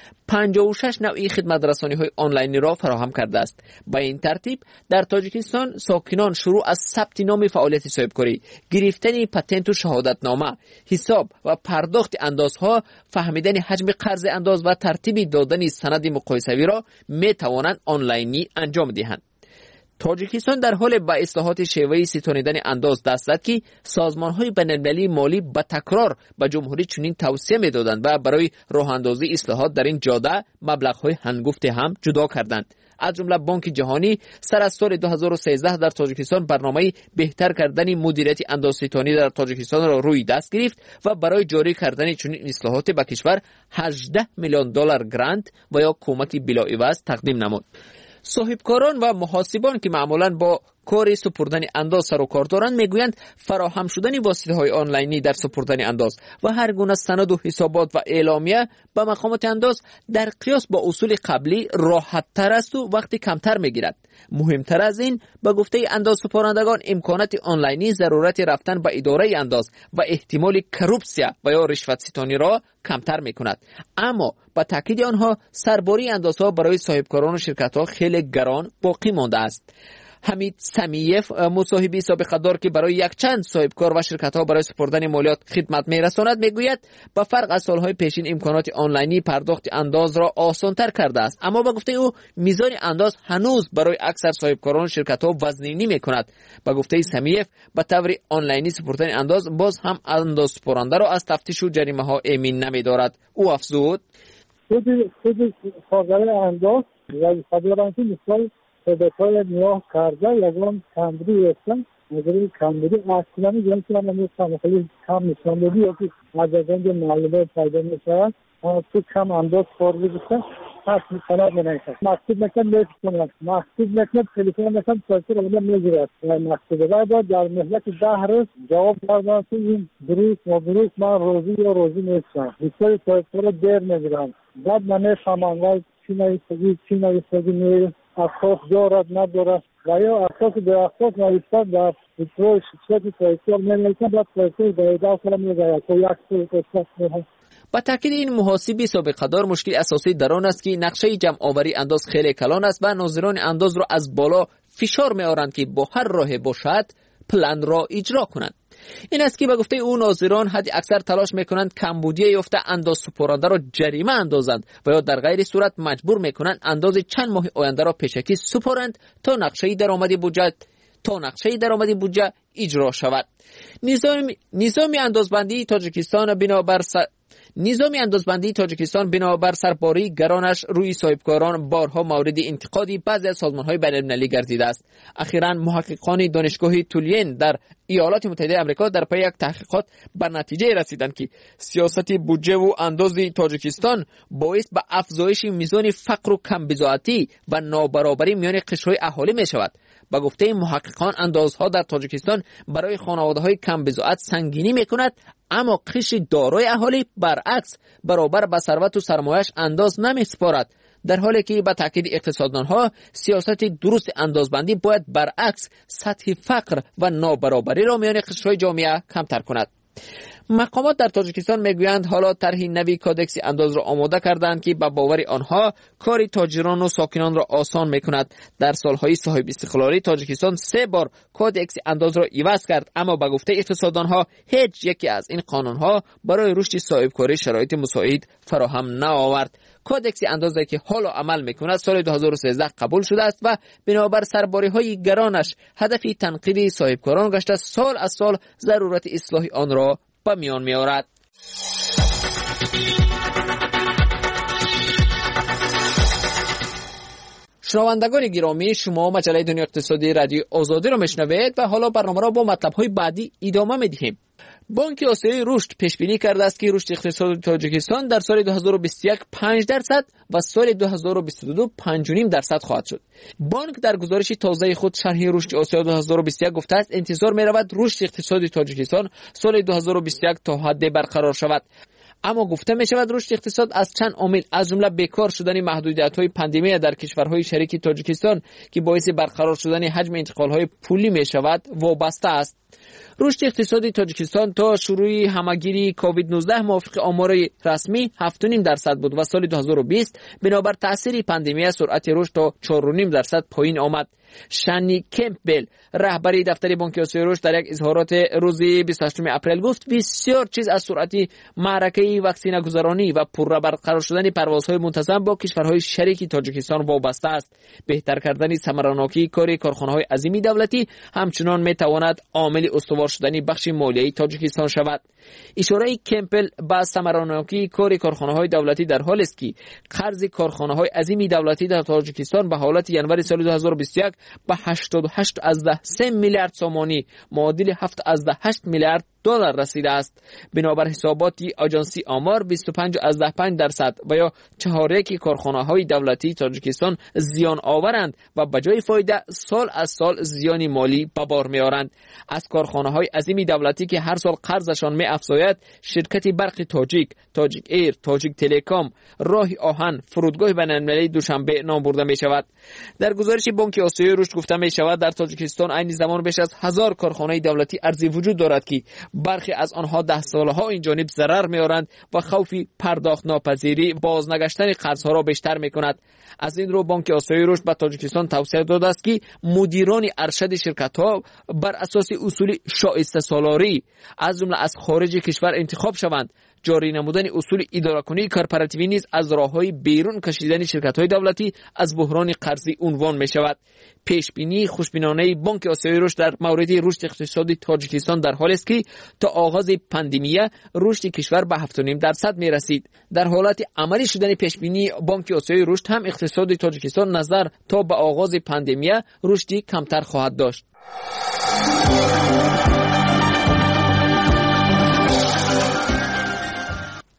56 نوعی خدمت رسانی‌های آنلاینی را فراهم کرده است. با این ترتیب در تاجیکستان ساکنان شروع از ثبت نام فعالیت صاحبکاری، گرفتن پتنت و شهادتنامه، حساب و پرداخت اندازها، فهمیدن حجم قرض انداز و ترتیب دادن سند مقایسوی را می توانند آنلاینی انجام دهند. تاجیکستان در حال به اصلاحات شیوه ستانیدن انداز دست زد که سازمان‌های بین‌المللی مالی به تکرار به جمهوری چنین توصیه می‌دادند و برای راه اندازی اصلاحات در این جاده مبلغ‌های هنگفته هم جدا کردند. از جمله بانک جهانی سر از سال 2013 در تاجیکستان برنامه بهتر کردن مدیریت اندازستانی در تاجیکستان را روی دست گرفت و برای جاری کردن چنین اصلاحات به کشور 18 میلیون دلار گرانت و یا کمک بلاعوض تقدیم نمود. صاحبکاران و محاسبان که معمولاً با کار سپردن انداز سر و کار دارند میگویند فراهم شدن واسطه‌های آنلاینی در سپردن انداز و هر گونه سند و حسابات و اعلامیه به مقامات انداز در قیاس با اصول قبلی راحت تر است و وقت کمتر میگیرد. مهمتر از این به گفته اندازسپارندگان امکانات آنلاینی ضرورت رفتن به اداره انداز و احتمال کروپسیا و یا رشوت ستانی را کمتر میکند. اما با تاکید آنها سرباری اندازها برای صاحبکاران و شرکت‌ها خیلی گران باقی مانده است. حمید سمیف مصاحبی سابقه دار که برای یک چند صاحبکار و شرکت‌ها برای سپردن مالیات خدمت می‌رساند میگوید با فرق از سال‌های پیشین امکانات آنلاینی پرداخت انداز را آسان‌تر کرده است، اما با گفته او میزان انداز هنوز برای اکثر صاحبکاران و شرکت‌ها وزنی می‌کند. با گفته سمیف به طور آنلاینی سپردن انداز باز هم اندازسپارنده را از تفتیش و جریمه‌ها امین نمی‌دارد. او افزود خود کارگر انداز و خبرانتی مثال صدقای نیاه کرده یکم کمبری هستن مگری کمبری اصلا نمی‌دونم نمی‌فهمم خیلی کم نشون میده یا که از اینجا معلومات پیدا میشه تو کم انداز کار می‌کنه خط سند می‌نویسد. مکتوب می‌کنم مکتوب می‌کنم تلفن می‌کنم پاسپورت رو می‌گیرد مکتوب بعد در مهلت 10 روز جواب دادن که این دروغ من روزی نیستم. بسیاری پاسپورت دیر می‌گیرم. بعد من نفهمم چی نویسگی نیست اساس دارد ندارد و یا اساس به اساس نویسد در روی شخصیت پاسپورت می‌نویسد بعد پاسپورت به داخل می‌گیرد تو یک پاسپورت. با تاکید این محاسبی سابقه‌دار مشکل اساسی در آن است که نقشه جمع آوری انداز خیلی کلان است و ناظران انداز را از بالا فشار می‌آورند که با هر راه باشد پلان را اجرا کنند. این است که به گفته او ناظران حد اکثر تلاش میکنند کمبودی یافته انداز سپرنده را جریمه اندازند و یا در غیر صورت مجبور میکنند انداز چند ماه آینده را پیشکی سپارند تا نقشه درآمدی بودجه اجرا شود. نظام اندازبندی تاجیکستان بنابر سرباری گرانش روی صاحبکاران بارها مورد انتقادی بعضی از سازمان‌های بین‌المللی گردیده است. اخیراً محققان دانشگاه تولین در ایالات متحده آمریکا در پی یک تحقیقات به نتیجه رسیدند که سیاست بودجه و انداز تاجیکستان باعث به افزایش میزان فقر و کمبزاعتی و نابرابری میان قشرهای اهالی می شود. با گفته محققان اندازها در تاجیکستان برای خانواده‌های کمبزاعت سنگینی می‌کند، اما قشر دارای اهالی برعکس برابر با ثروت و سرمایه‌اش انداز نمی‌سپارد، در حالی که با تاکید اقتصاددانها سیاست درست اندازبندی باید برعکس سطح فقر و نابرابری را میان قشرهای جامعه کمتر کند. مقامات در تاجیکستان میگویند حالا طرح نوی کادکس انداز را آماده کردند که به باور آنها کار تاجران و ساکنان را آسان میکند. در سالهای صاحب استقلالی تاجیکستان 3 بار کادکس انداز را عوض کرد، اما به گفته اقتصاددانها هیچ یکی از این قانونها برای رشد صاحبکاری شرایط مساعد فراهم نآورد. کادکس اندازی که حالا عمل میکند سال 2013 قبول شده است و بنابر سرباری‌های گرانش هدفی تنقیح صاحبکاران گشته سال از سال ضرورت اصلاح آن را به میان می‌آورد. شنوندگان گرامی، شما مجله دنیا اقتصادی رادیو آزادی را میشنوید و حالا برنامه را با مطلب‌های بعدی ادامه می‌دهیم. بانک آسیایی رشد پیش بینی کرده است که رشد اقتصاد تاجیکستان در سال 2021 5% و سال 2022 5.5% خواهد شد. بانک در گزارش تازه خود شرح رشد آسیا 2021 گفته است انتظار می‌رود رشد اقتصاد تاجیکستان سال 2021 تا حد برقرار شود. اما گفته می شود رشد اقتصاد از چند عامل از جمله بیکار شدن محدودیت‌های پاندمی در کشورهای شریک تاجیکستان که باعث برقرار شدن حجم انتقال‌های پولی می شود وابسته است. رشد اقتصادی تاجیکستان تا شروع همگیری کووید 19 موافق آمار رسمی 7.5% بود و سال 2020 بنابر تاثیر پاندمی سرعت رشد تا 4.5% پایین آمد. شانی کمپبل رهبری دفتر بانک آسیایی رشد در یک اظهارات روز 28 اپریل گفت بسیار چیز از سرعت معرکه واکسینه گذرانی و پررو برقرار شدن پروازهای منتظم با کشورهای شریک تاجیکستان وابسته است. بهتر کردن ثمراناکی کار کارخانه‌های عظیمی دولتی همچنان میتواند عامل استوار شدن بخش مالیایی تاجیکستان شود. اشاره کمپبل به ثمراناکی کار کارخانه‌های دولتی در حالی است که قرض کارخانه‌های عظیمی دولتی در تاجیکستان به حالت ینوری سال 2021 به 88.3 میلیارد سومانی معادل 7.8 میلیارد دلار رسیده است. بنابر حسابات آژانسی آمار 25.5% و یا چهارک کارخانه‌های دولتی تاجیکستان زیان آورند و به جای فایده سال از سال زیانی مالی به بار می‌آورند. از کارخانه‌های عظیمی دولتی که هر سال قرضشان می‌افزاید شرکت برق تاجیک، تاجیک ایر، تاجیک تلکام، راه آهن، فرودگاه بین‌المللی دوشنبه نام برده می‌شود. در گزارش بانک آسیایی رشد گفته می‌شود در تاجیکستان عین زمان بیش از 1000 کارخانه دولتی ارزی وجود دارد که برخی از آنها 10 سالها این جانب ضرر می‌آورند و خوف پرداخت ناپذیری بازنگشتن قرض‌ها را بیشتر می‌کند. از این رو بانک آسیایی رشد به تاجیکستان توصیه داده است که مدیران ارشد شرکت‌ها بر اساس اصول شایسته سالاری از جمله از خارج کشور انتخاب شوند. جاری نمودن اصول اداره‌کنی کارپراتیوی نیز از راه‌های بیرون کشیدن شرکت‌های دولتی از بحران قرضی عنوان می‌شود. پیشبینی خوشبینانه بانک آسیایی رشد در مورد رشد اقتصادی تاجیکستان در حالی است که تا آغاز پاندمی رشد کشور به 7.5% می‌رسید. در حالت عملی شدن پیشبینی بانک آسیایی رشد هم اقتصاد تاجیکستان نظر تا به آغاز پاندمی رشدی کمتر خواهد داشت.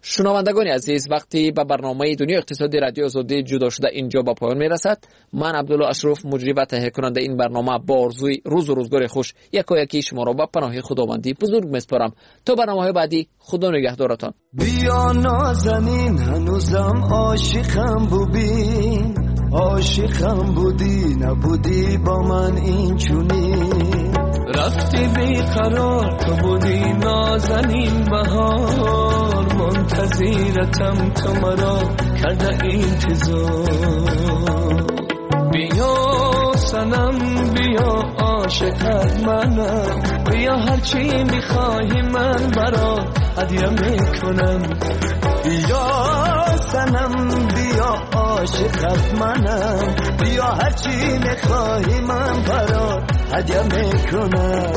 شنوندگان عزیز، وقتی به برنامه دنیای اقتصادی رادیو آزادی جدا شده اینجا به پایان میرسد. من عبدالله اشرف مجری و تهیه کننده این برنامه با آرزوی روز و روزگار خوش یکی شما را به پناه خداوندی بزرگ میسپارم. تا برنامه‌های بعدی، خدا نگهدارتان. بیا نازنین هنوزم عاشقم ببین، عاشقم بودی نبودی با من این چونین، رفتی بیقرار تو بودی نازنین بهار، منتظرتم تو مرا کرده انتظار. بیا سنم بیا عاشقت منم، بیا هرچی میخواهی من برات هدیه میکنم. بیا سنم بیا عاشقت منم، بیا هرچی میخواهی من برات هدیه میکنم.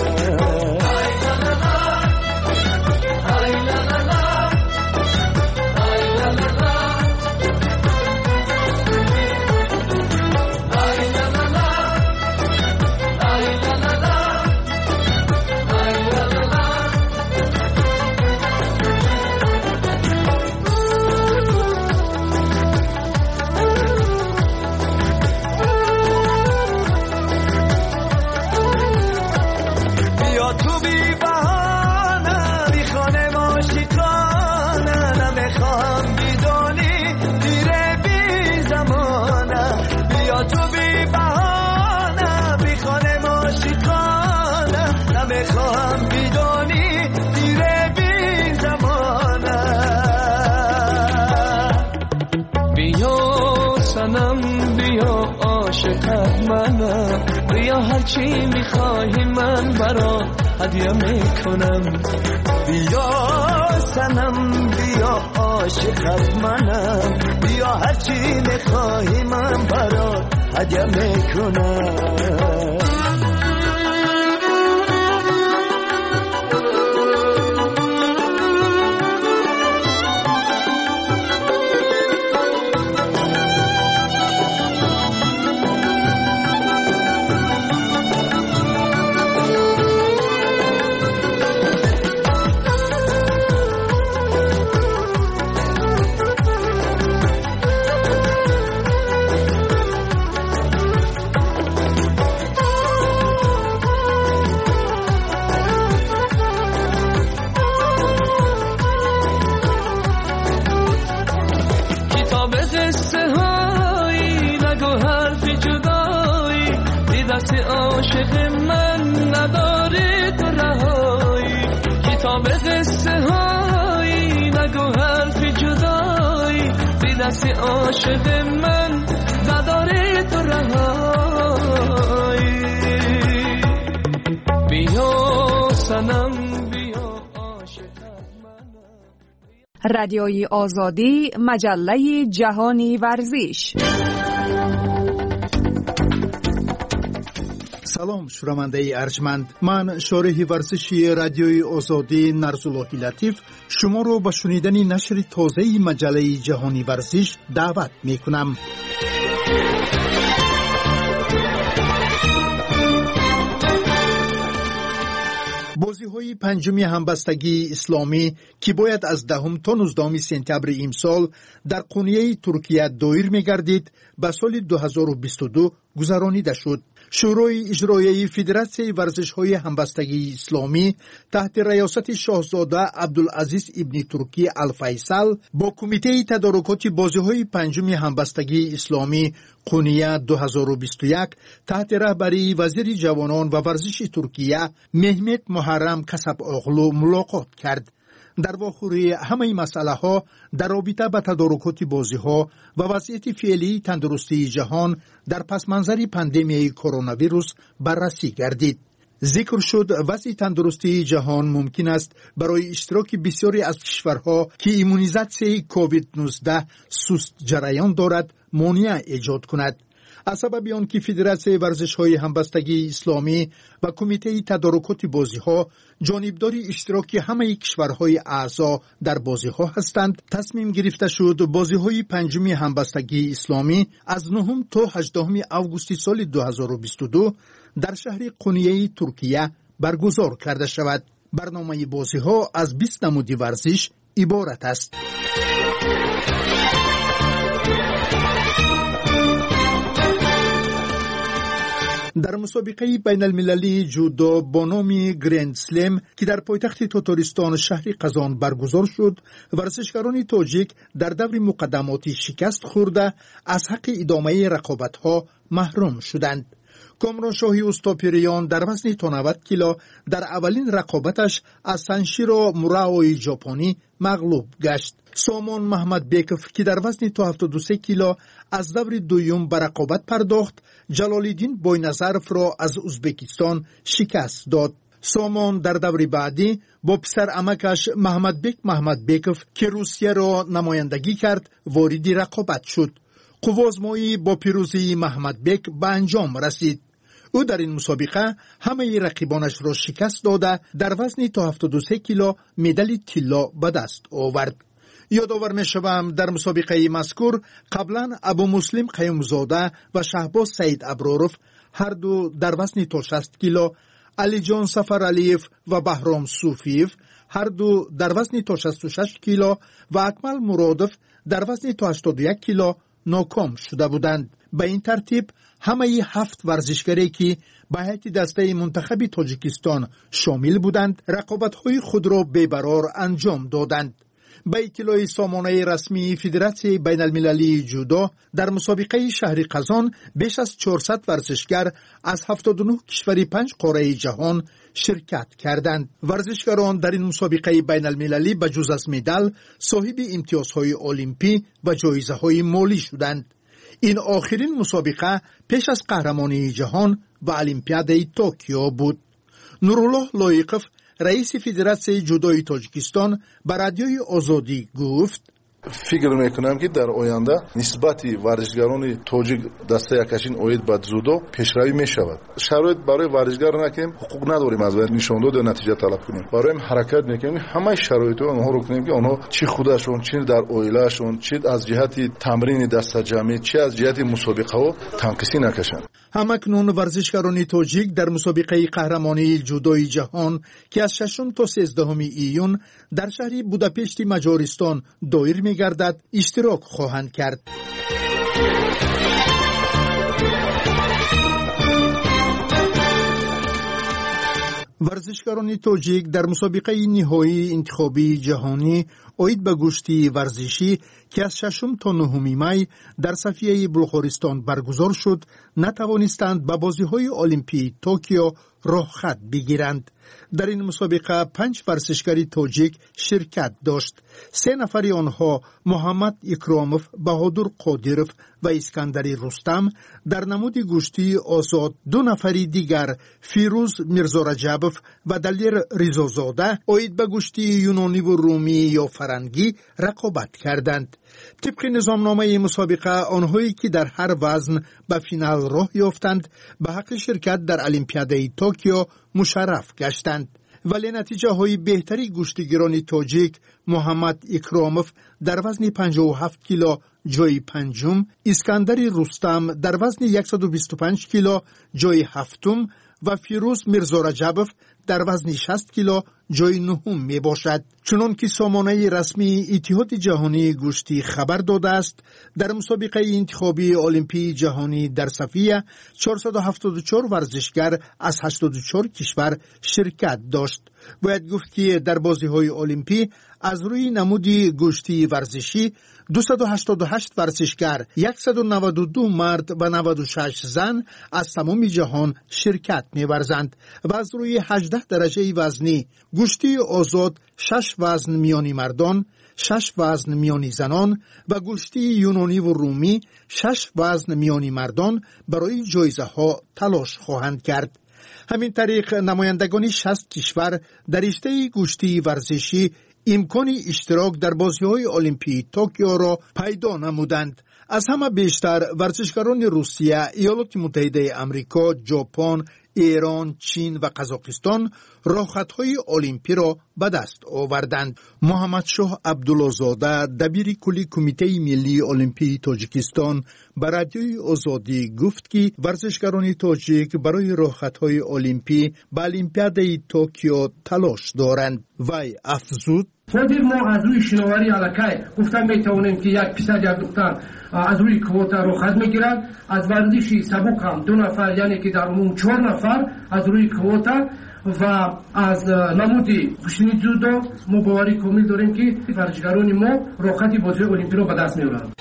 بیا هرچی میخواهی من برات هدیه میکنم. بیا سنم بیا عاشقت منم، بیا هرچی میخواهی من برات هدیه میکنم. عاشق من نداره تو رهایی، کتاب قصه هایی نگو حرف جدایی، بی دست عاشق من نداره تو رهایی. بیا سنم بیا عاشقت من. رادیوی آزادی، مجله جهانی ورزش. سلام شنونده ارجمند، من شارح ورزشی رادیوی آزادی نرسالله لطیف شما رو به شنیدن نشر تازه مجله جهانی ورزش دعوت می کنم. بازی‌های پنجم همبستگی اسلامی که باید از 10 تا 19 سپتامبر امسال در قونیه ترکیه دایر می‌گردید به سال 2022 گذرانیده شد. شورای اجرایی فدراسیون ورزش‌های همبستگی اسلامی تحت ریاست شاهزاده عبدالعزیز ابن ترکی الفیصل با کمیته تدارکات بازی‌های پنجم همبستگی اسلامی قونیه 2021 تحت رهبری وزیر جوانان و ورزش ترکیه مهمت محرم کسب‌اغلو ملاقات کرد. در واخوری همه مسئله ها در رابطه با تدارکات بازی ها و وضعیت فعلی تندرستی جهان در پس منظر پاندمی کرونا ویروس بررسی گردید. ذکر شد وضع تندرستی جهان ممکن است برای اشتراک بسیاری از کشورها که ایمونیزاسیون کووید 19 سست جریان دارد مانع ایجاد کند. از سبب آن که فدراسیون ورزش‌های همبستگی اسلامی و کمیته تدارکات بازی‌ها جانبداری اشتراک همه کشورهای اعضا در بازی‌ها هستند، تصمیم گرفته شد بازی‌های پنجم همبستگی اسلامی از 9 تا 18 آگوست سال 2022 در شهر قونیه ترکیه برگزار کرده شود. برنامه بازی‌ها از 20 نمود ورزش عبارت است. در مسابقه بین المللی جودو با نام گرند سلم که در پایتخت تاتارستان شهر قزان برگزار شد، ورزشکاران تاجیک در دور مقدماتی شکست خورده از حق ادامه رقابت‌ها محروم شدند. کامران شاهی استاپیریان در وزن تا 90 کیلو در اولین رقابتش از سنشیرو موراوی ژاپنی مغلوب گشت. سامان محمد بیکف که در وزن تا 73 کیلو از دور دوم به رقابت پرداخت، جلالالدین بوینظرف را از ازبکستان شکست داد. سامان در دور بعدی با پسر عمکش محمد بیکف که روسیه را نمایندگی کرد وارد رقابت شد. قوازمایی با پیروزی محمد بیک به انجام رسید. او در این مسابقه همه رقیبانش را شکست داده در وزن تا 73 کیلو مدال طلا به دست آورد. یادآور می‌شوم در مسابقه مذکور قبلا ابو مسلم قیومزاده و شهباز سعید ابراروف هر دو در وزن تا 60 کیلو، علی جان سفرعلیف و بهرام صوفیف هر دو در وزن تا 66 کیلو و اکمل مرادف در وزن تا 81 کیلو ناکام شده بودند. به این ترتیب همه 7 ورزشکاری که به هیئت دسته منتخب تاجیکستان شامل بودند رقابت‌های خود را بی‌برار انجام دادند. به اطلاع سامانه رسمی فدراسیون بین المللی جودو در مسابقه شهر قزان بیش از 400 ورزشکار از 79 کشور 5 قاره جهان شرکت کردند. ورزشکاران در این مسابقه بین المللی به جز از مدال صاحب امتیازهای المپی و جایزه‌های مالی شدند. این آخرین مسابقه پیش از قهرمانی جهان و المپیاد توکیو بود. نورالله لایقف رئیس فدراسیون جودوی تاجیکستان به رادیوی آزادی گفت: فکر میکنم که در آینده نسبت ورزشکاران تاجیک دسته یکشین اوید به جودو پیشروی میشود. شرایط برای ورزشکار نکنیم، حقوق نداریم از نشان داد و نتیجه طلب کنیم. برای حرکت میکنیم همه شرایط آنها رو کنیم که آنها چی خودشون، چی در اویلاشون، چی از جهت تمرین دست جمعی، چی از جهت مسابقه ها تنقیسی نکشند. همکنون ورزشکاران تاجیک در مسابقه قهرمانی جودوی جهان که از 6 تا 13 ایون در شهر بوداپشت مجارستان دایر می‌گردد اشتراک خواهند کرد. ورزشکاران تاجیک در مسابقه نهایی انتخابی جهانی اوید به گشتی ورزشی که از 6 تا 9 می در صفیه بلغارستان برگزار شد نتوانستند به بازی‌های المپی توکیو راه خط بگیرند. در این مسابقه 5 ورزشکار تاجیک شرکت داشت. 3 نفر آنها محمد اکراموف، بهادر قادیروف و اسکندری رستم در نمود گشتی آزاد، 2 نفر دیگر فیروز میرزا رجبوف و دلیر ریزازاده اوید به گشتی یونانی و رومی یا فرنگی رقابت کردند. طبق نظامنامه مسابقه آنهایی که در هر وزن به فینال راه یافتند به حق شرکت در المپیاد توکیو مشرف گشتند. ولی نتیجه های بهتری گشتیگران تاجیک محمد اکراموف در وزن 57 کیلو جای 5، اسکندری رستم در وزن 125 کیلو جای 7 و فیروز میرزا رجبوف در وزن 60 کیلو جای 9 می باشد. چنان که سامانه رسمی اتحاد جهانی گشتی خبر داده است در مسابقه انتخابی المپی جهانی در صفیه 474 ورزشکار از 84 کشور شرکت داشت. باید گفت که در بازی‌های المپی از روی نمودی گشتی ورزشی 288 ورزشکار، 192 مرد و 96 زن از تمام جهان شرکت می‌ورزند و از روی 18 درجه وزنی گشتی آزاد 6 وزن میانی مردان، 6 وزن میانی زنان و گشتی یونانی و رومی 6 وزن میانی مردان برای جایزه ها تلاش خواهند کرد. همین طریق نمایندگان 60 کشور در رشته گشتی ورزشی امکان اشتراک در بازی‌های المپی توکیو را پیدا نمودند. از همه بیشتر ورزشکاران روسیه، ایالات متحده آمریکا، ژاپن، ایران، چین و قزاقستان راه‌خط‌های المپی را به دست آوردند. محمد شاه عبدالله‌زاده دبیر کلی کمیته ملی المپی تاجیکستان به رادیوی آزادی گفت که ورزشکاران تاجیک برای راه‌خط‌های المپی به المپیاد توکیو تلاش دارند. وی افزود: خودی ما از روی شناوری علاقه گفتم میتونیم که یک پسر یک دختر از روی کوتا رخصت میگیرد. از ورزشی سبک هم 2 نفر یعنی که در عموم 4 نفر از روی کوتا و از نمودی کشتی جودو ما باوری کامل داریم که ورزشکاران ما رخصت بازی المپیک را به دست میارند.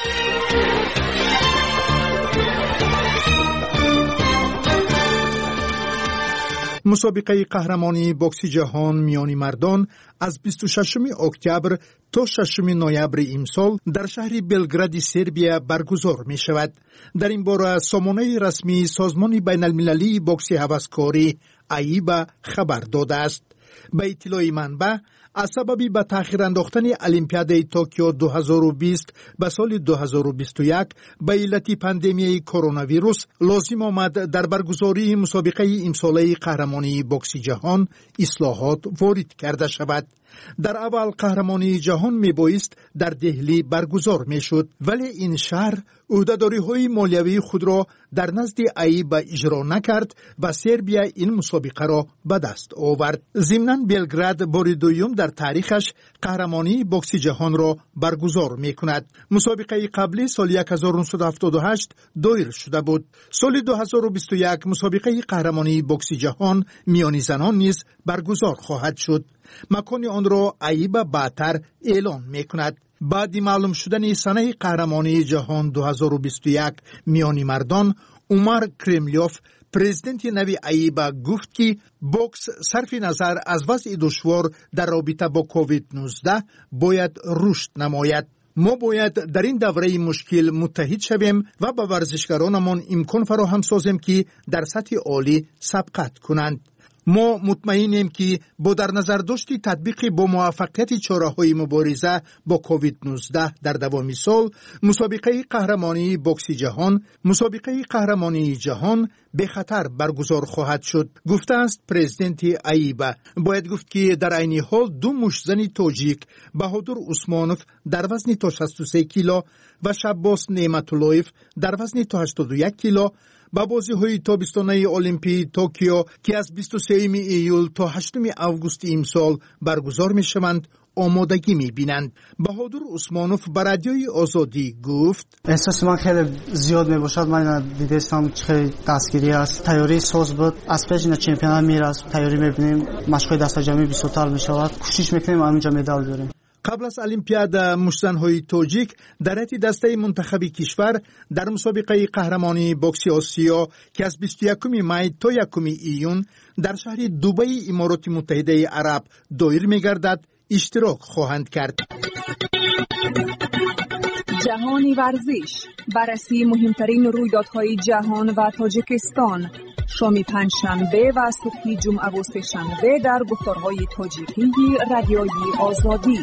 مسابقه قهرمانی بوکس جهان میانی مردان از 26 اکتبر تا 6 نوامبر امسال در شهر بلگراد سربیا برگزار می شود. در این باره سامانه رسمی سازمان بین المللی بوکس هوسکاری ایبا خبر داده است. به اطلاع منبع از سبب به تأخیر انداختن المپیاد توکیو 2020 به سال 2021 به علت پاندمی کرونا ویروس لازم آمد در برگزاری مسابقه امساله قهرمانی بوکس جهان اصلاحات وارد کرده شود. در اول قهرمانی جهان می بایست در دهلی برگزار می شد، ولی این شهر عهده‌داری‌های مالیوی خود را در نزد ایبا اجرا نکرد و سربیا این مسابقه را به دست آورد. ضمناً بلگراد بار دوم در تاریخش قهرمانی بوکس جهان را برگزار می کند. مسابقه قبلی سال 1978 دایر شده بود. سال 2021 مسابقه قهرمانی بوکس جهان میانی زنان نیز برگزار خواهد شد. مکان آن را ایبا بعدتر اعلان می کند. بعد معلوم شدن سنه قهرمانی جهان 2021 میانی مردان، عمر کرملیوف پرزیدنت نوی ایبا گفت که بوکس صرف نظر از وضع دشوار در رابطه با کووید 19 باید رشد نماید. ما باید در این دوره مشکل متحد شویم و به ورزشکارانمان امکان فراهم سازیم که در سطح عالی سبقت کنند. ما مطمئنیم که با در نظر داشت تطبیق با موفقیت چاره‌های مبارزه با کووید 19 در دوام سال، مسابقه قهرمانی جهان به خطر برگزار خواهد شد، گفته است پرزیدنت ایبا. باید گفت که در عین حال 2 مشتزن تاجیک بهادر عثمانوف در وزن تا 63 کیلو و شباس نعمت‌اللهیف در وزن تا 81 کیلو با بازی‌های تابستانه المپیک توکیو که از 23 ایول تا 8 آگوست امسال برگزار می‌شوند آمادگی می‌بینند. بهادر عثمانوف به رادیوی آزادی گفت: احساس من خیلی زیاد می‌باشد. من دیدم خیلی دستگیری است. تیاری ساز بود. از پیش نه چمپیونات می‌رسیم. تیاری می‌بینیم. مشق‌های دست جمعی 20 تا می‌شود. کوشش می‌کنیم همینجا مدال بیاریم. قبل از المپیاد مشتزن‌های تاجیک در حیط دسته منتخب کشور در مسابقه قهرمانی بوکس آسیا که از 21 می تا 1 ایون در شهر دبی امارات متحده عرب دایر می‌گردد اشتراک خواهند کرد. جهانی ورزش، بررسی مهمترین رویدادهای جهان و تاجیکستان، شام پنجشنبه و صبح جمعه و سه‌شنبه در گفتارهای تاجیکی رادیوی آزادی.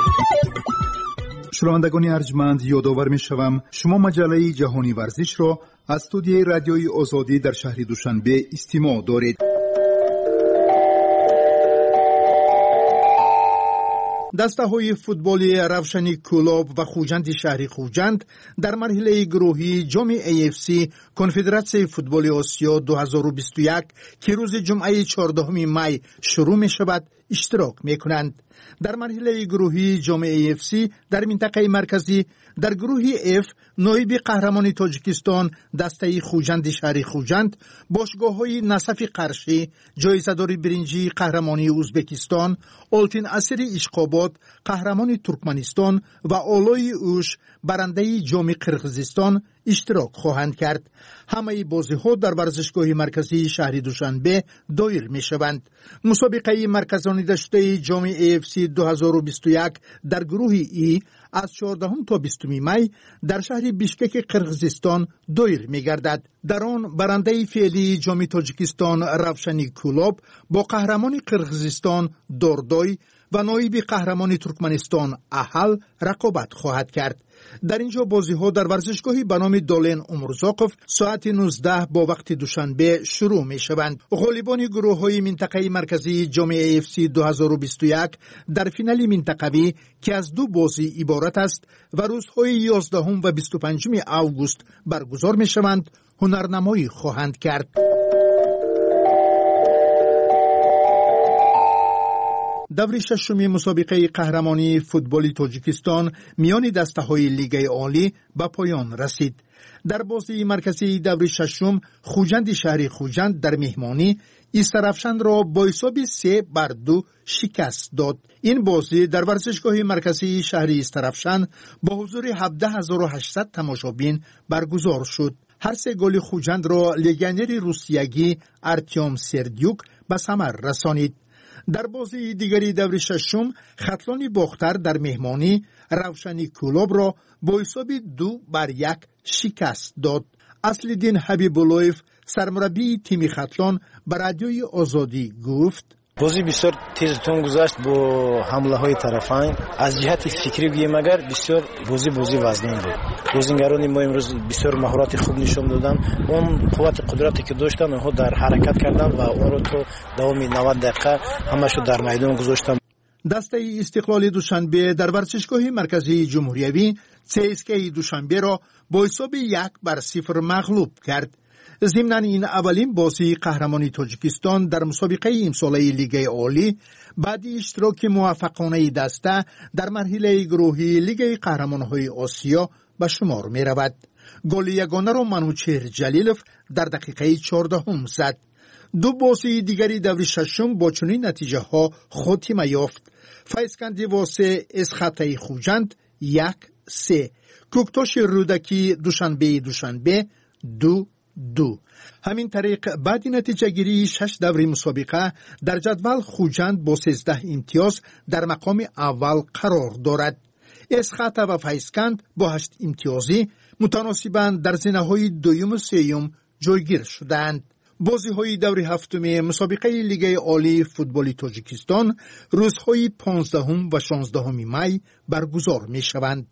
شنوندگان ارجمند، یادآور می‌شوم شما مجله جهانی ورزش را از استودیوی رادیوی آزادی در شهر دوشنبه استماع دارید. دسته‌های فوتبالی روشنی کلوب و خوجند شهری خوجند در مرحله گروهی جام AFC کنفدراسیون فوتبال آسیا 2021 که روز جمعه 14 می شروع می شود اشتراک می کنند. در مرحله گروهی جام AFC در منطقه مرکزی در گروه F نایب قهرمانی تاجیکستان دسته خوجند شهری خوجند، باشگاه‌های نصف قرشی، جایزه‌دار برنجی قهرمانی ازبکستان، آلتین اسیر اشقاباد قهرمانی ترکمنستان و آلای اوش برنده جام قرقیزستان اشتراک خواهند کرد. همه بازی‌ها در ورزشگاه مرکزی شهر دوشنبه دایر می‌شوند. مسابقه مرکزانی شده جام AFC 2021 در گروه ای از 14 تا 20 می در شهر بیشکک قرقیزستان دایر می‌گردد. در آن برنده فعلی جام تاجیکستان روشنی کلوب با قهرمان قرقیزستان دوردوی و نایب قهرمان ترکمنستان احل رقابت خواهد کرد. در اینجا بازی‌ها در ورزشگاهی به نام دولن عمرزاقوف ساعت 19 با وقت دوشنبه شروع می‌شوند. غالبان گروه‌های منطقه مرکزی جام AFC 2021 در فینال منطقوی که از 2 بازی عبارت است و روزهای 11 و 25 آگوست برگزار می‌شوند هنرنمایی خواهند کرد. دور ششم مسابقه قهرمانی فوتبال تاجیکستان میان دسته‌های لیگ عالی به پایان رسید. در بازی مرکزی دور ششم خوجند شهر خوجند در مهمانی استرافشان را با حساب 3-2 شکست داد. این بازی در ورزشگاه مرکزی شهر استرافشان با حضور 17800 تماشابین برگزار شد. هر سه گل خوجند را لگنر روسیگی ارتیوم سردیوک به ثمر رسانید. در بازی دیگری دور ششم خطلان باختر در مهمانی روشنی کلوب را با حساب 2-1 شکست داد. اصلالدین حبیب‌اللهیف سرمربی تیم خطلان به رادیوی آزادی گفت: بازی بسیار تیز تون گذشت با حمله های طرفین. از جهت فکری بگیم اگر بسیار بازی وزنی بود. بازیگران ما امروز بسیار مهارت خوب نشون دادن. اون قوت قدرتی که داشتن اونها در حرکت کردن و اون رو تو دوام 90 دقیقه همشو در میدان گذاشتن. دسته استقلال دوشنبه در ورزشگاه مرکزی جمهوریوی CSKA دوشنبه را با حساب 1-0 مغلوب کرد. ضمن این اولین بازی قهرمانی تاجیکستان در مسابقه امساله لیگ عالی بعد اشتراک موفقانه دسته در مرحله گروهی لیگ قهرمانهای آسیا به شمار می رود. گل یگانه را منوچهر جلیلوف در دقیقه 14 زد. دو بازی دیگری دور ششم با چنین نتیجه ها خاتمه یافت. فیضکندی واسه اسخطه خوجند 1-3، کوکتاش رودکی دوشنبه 2-2. همین طریق بعد نتیجه گیری 6 دور مسابقه در جدول خوجند با 13 امتیاز در مقام اول قرار دارد. اسخطه و فیضکند با 8 امتیازی متناسباً در زینه‌های دوم و سوم جایگیر شدند. بازی‌های دور هفتم مسابقه لیگ عالی فوتبال تاجیکستان روزهای 15 و 16 می برگزار می‌شوند.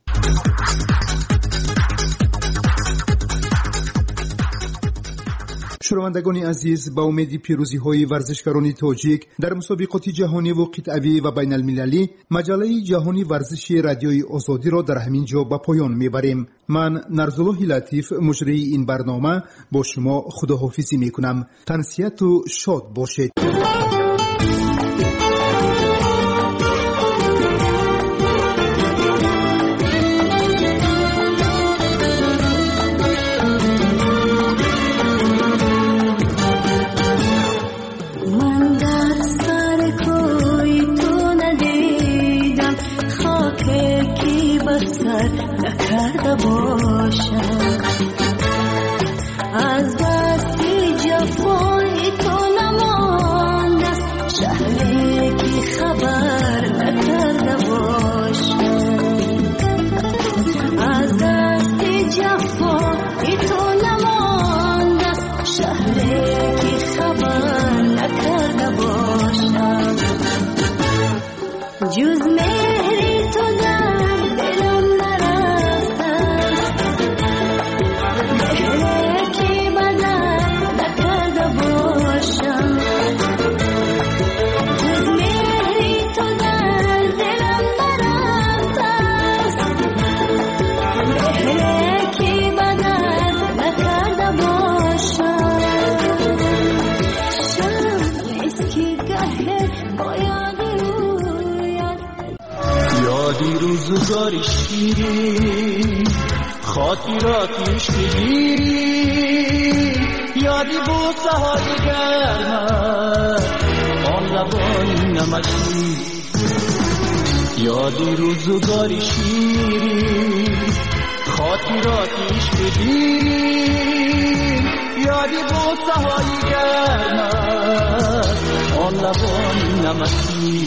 شنوندگان عزیز، با امید پیروزی‌های ورزشکاران تاجیک در مسابقات جهانی و قطعی و بین المللی، مجله جهانی ورزش رادیوی آزادی را در همین جا به پایان میبریم. من نرزالله لطیف مجری این برنامه با شما خداحافظی میکنم. تنسیت و شاد باشید. از دستی جفای تو نمانده است، شهری که خبر نکرده باشم. از دستی جفای تو نمانده است، شهری که خبر نکرده باشم. جز مهری تو در دلم روزگاری شیری خاطراتش بگیری، یادی بوسه های گرمت آن لبان نمکی. یادی روزگاری شیری خاطراتش بگیری، یادی بوسه های گرمت آن لبان نمکی.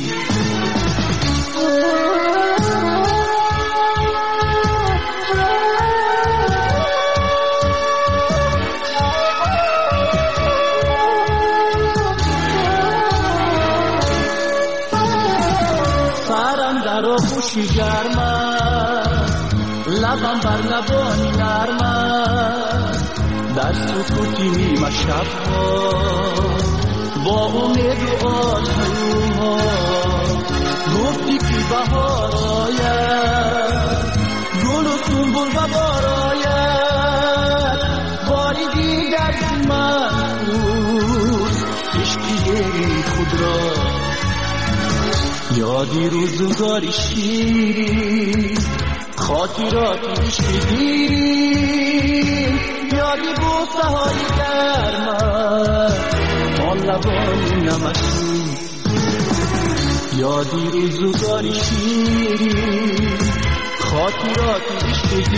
سرم در آغوشی گرمت، لبم بر لبانی نرمت، در سکوتی نیمه شبها با امید و آرزوها گفتی که بهار آید، گل و سنبل و بار آید. باری دیگر من عشقی خود را یادی روزگاری شیرین خاطراتی شیرین یادی بوسه های گرمت آن لبان نمکین یادی روزگاری شیرین خاطراتی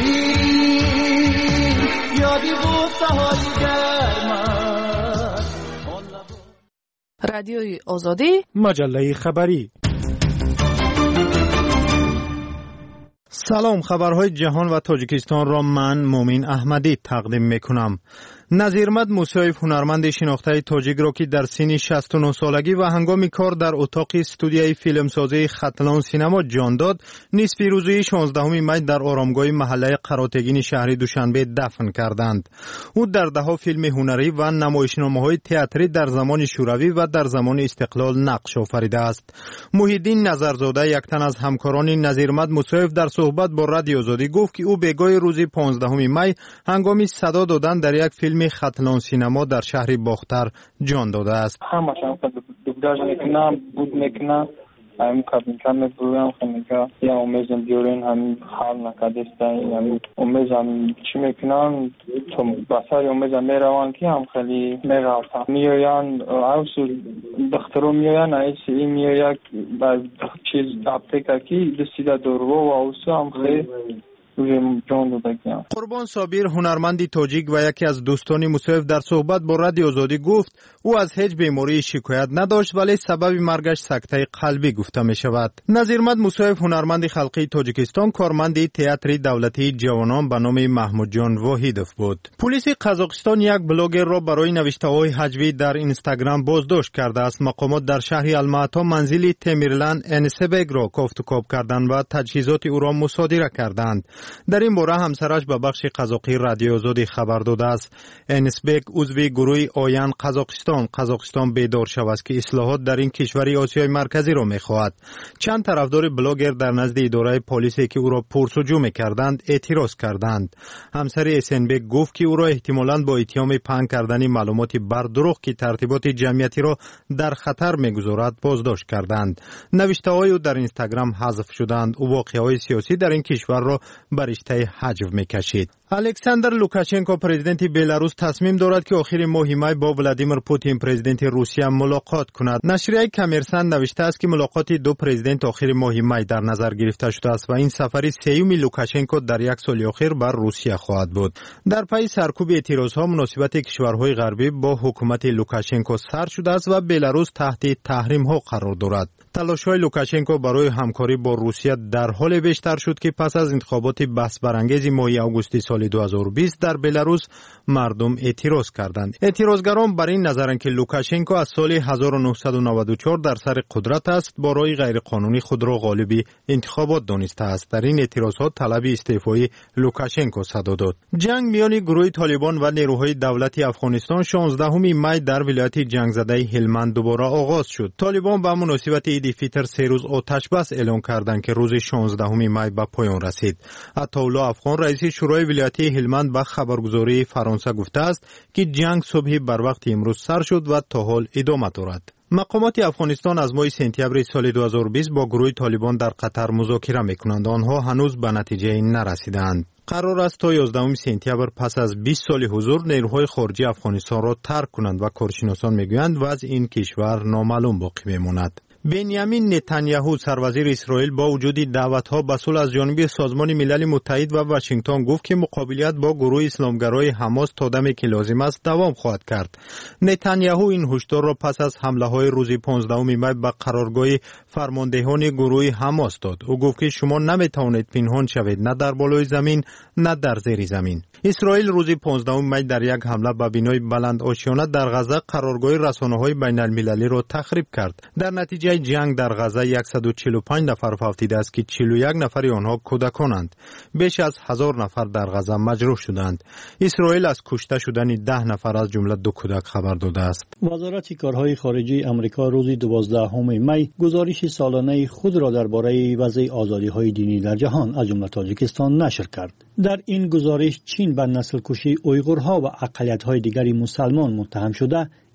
شیرین یادی بوسه های گرمت رادیوی آزادی مجله خبری. سلام، خبرهای جهان و تاجیکستان را من مومین احمدی تقدیم میکنم. نظیرمد موسویف هنرمند شناخته تاجیک را که در سن 69 سالگی و هنگام کار در اتاق استودیوی فیلمسازی ختلان سینما جان داد، نصف روزی 16 می در آرامگاه محله قراتگین شهر دوشنبه دفن کردند. او در دهها فیلم هنری و نمایشنامه‌های تئاتری در زمان شوروی و در زمان استقلال نقش آفریده است. محیدین نظرزاده، یک تن از همکاران نظیرمد موسویف، در صحبت با رادیو آزادی گفت که او بگاه روز 15 می هنگام صدا دادن در یک فیلم ختلان سینما در شهر باختر جان داده است. همش دوبلاژ میکنم، بود میکنم، هم کابینکم میبرویم خمیگه یا امیزم بیارین هم حال نکدستن هم امیزم چی میکنن تو بساری امیزم میروان که هم خیلی میروان میویان اوسو دخترو میویان ایسی میویان چیز اپتیکا کی دستیده دورو و اوسو هم خیلی قربان صابر، هنرمندی تاجیک و یکی از دوستان موسویف، در صحبت با رادیو آزادی گفت او از هیچ بیماری شکایت نداشت ولی سبب مرگش سکته قلبی گفته می شود. نظیرمد موسویف هنرمند خلقی تاجیکستان، کارمند تئاتر دولتی جوانان به نام محمود جان واحدوف بود. پلیس قزاقستان یک بلاگر را برای نوشته‌های هجوی در اینستاگرام بازداشت کرده است. مقامات در شهر الماتا منزل تیمیرلند انسبگ را کافت و کاب کردند و تجهیزات او را مصادره کردند. در این باره همسرش به بخش قزاقی رادیو آزادی خبر داده است. انسبگ عضو گروه آین قزاقستان بیدار شود که اصلاحات در این کشور آسیای مرکزی را می‌خواهد. چند طرفدار بلاگر در نزد اداره پلیسی که او را پرسجو می‌کردند اعتراض کردند. همسر اسنبگ گفت که او را احتمالاً با اتهام پنهان کردن معلومات بر دروغ که ترتیبات جمعیتی را در خطر می‌گذارد بازداشت کردند. نوشته‌های او در اینستاگرام حذف شدند. او واقعه‌های سیاسی در این کشور را بر رشته حجو می‌کشید. الکساندر لوکاشنکو پرزیدنت بلاروس تصمیم دارد که آخر ماه می با ولادیمیر پوتین پرزیدنت روسیه ملاقات کند. نشریه کامرسان نوشته است که ملاقات دو پرزیدنت آخر ماه می در نظر گرفته شده است و این سفر سوم لوکاشنکو در یک سال اخیر بر روسیه خواهد بود. در پی سرکوب اعتراضها مناسبت کشورهای غربی با حکومت لوکاشنکو سر شده است و بلاروس تحت تحریم‌ها قرار دارد. تلاش‌های لوکاشنکو برای همکاری با روسیه در حال بیشتر شد که پس از انتخابات بحث برانگیز ماه آگوست سال 2020 در بلاروس مردم اعتراض کردند. اعتراضگران بر این نظرند که لوکاشنکو از سال 1994 در سر قدرت است، برای غیرقانونی خود را غالب انتخابات دانسته است. در این اعتراضات طلب استعفای لوکاشنکو صدا داد. جنگ میان گروه طالبان و نیروهای دولتی افغانستان 16 می در ولایت جنگ زده هلمند دوباره آغاز شد. طالبان به مناسبت عید فطر 3 روز آتش بس اعلام کردند که روز 16 می به پایان رسید. عطاالله افغان رئیس شورای ولایتی هلمند به خبرگزاری فرانسه گفته است که جنگ صبح بر وقت امروز سر شد و تا حال ادامه دارد. مقامات افغانستان از ماه سپتامبر سال 2020 با گروه طالبان در قطر مذاکره می‌کنند. آنها هنوز به نتیجه نرسیدند. قرار است تا 11 سپتامبر پس از 20 سال حضور نیروهای خارجی افغانستان را ترک کنند و کارشناسان می‌گویند وضع این کشور نامعلوم باقی می‌ماند. بنیامین نتانیاهو سروزیر اسرائیل با وجود دعوت‌ها به صلح از جانب سازمان ملل متحد و واشنگتن گفت که مقابلیت با گروه اسلامگرای حماس تا دمی که لازم است دوام خواهد کرد. نتانیاهو این هشدار را پس از حمله‌های روز 15 می به قرارگاه فرماندهان گروه حماس داد. او گفت که شما نمی‌توانید پنهان شوید، نه در بالای زمین نه در زیر زمین. اسرائیل روز 15 می در یک حمله به بنای بلند آشیانه در غزه قرارگاه رسانه‌های بین‌المللی را تخریب کرد. در نتیجه جنگ در غزه 145 نفر فوت دیده است که 41 نفر آنها کودکانند. بیش از 1000 نفر در غزه مجروح شدند. اسرائیل از کشته شدن 10 نفر از جمله 2 کودک خبر داده است. وزارت کارهای خارجه آمریکا روز 12 می گزارش سالانه خود را درباره وضع آزادی‌های دینی در جهان از جمله تاجیکستان نشر کرد. در این گزارش چین به نسل کشی اویغورها و اقلیت‌های دیگری مسلمان متهم شده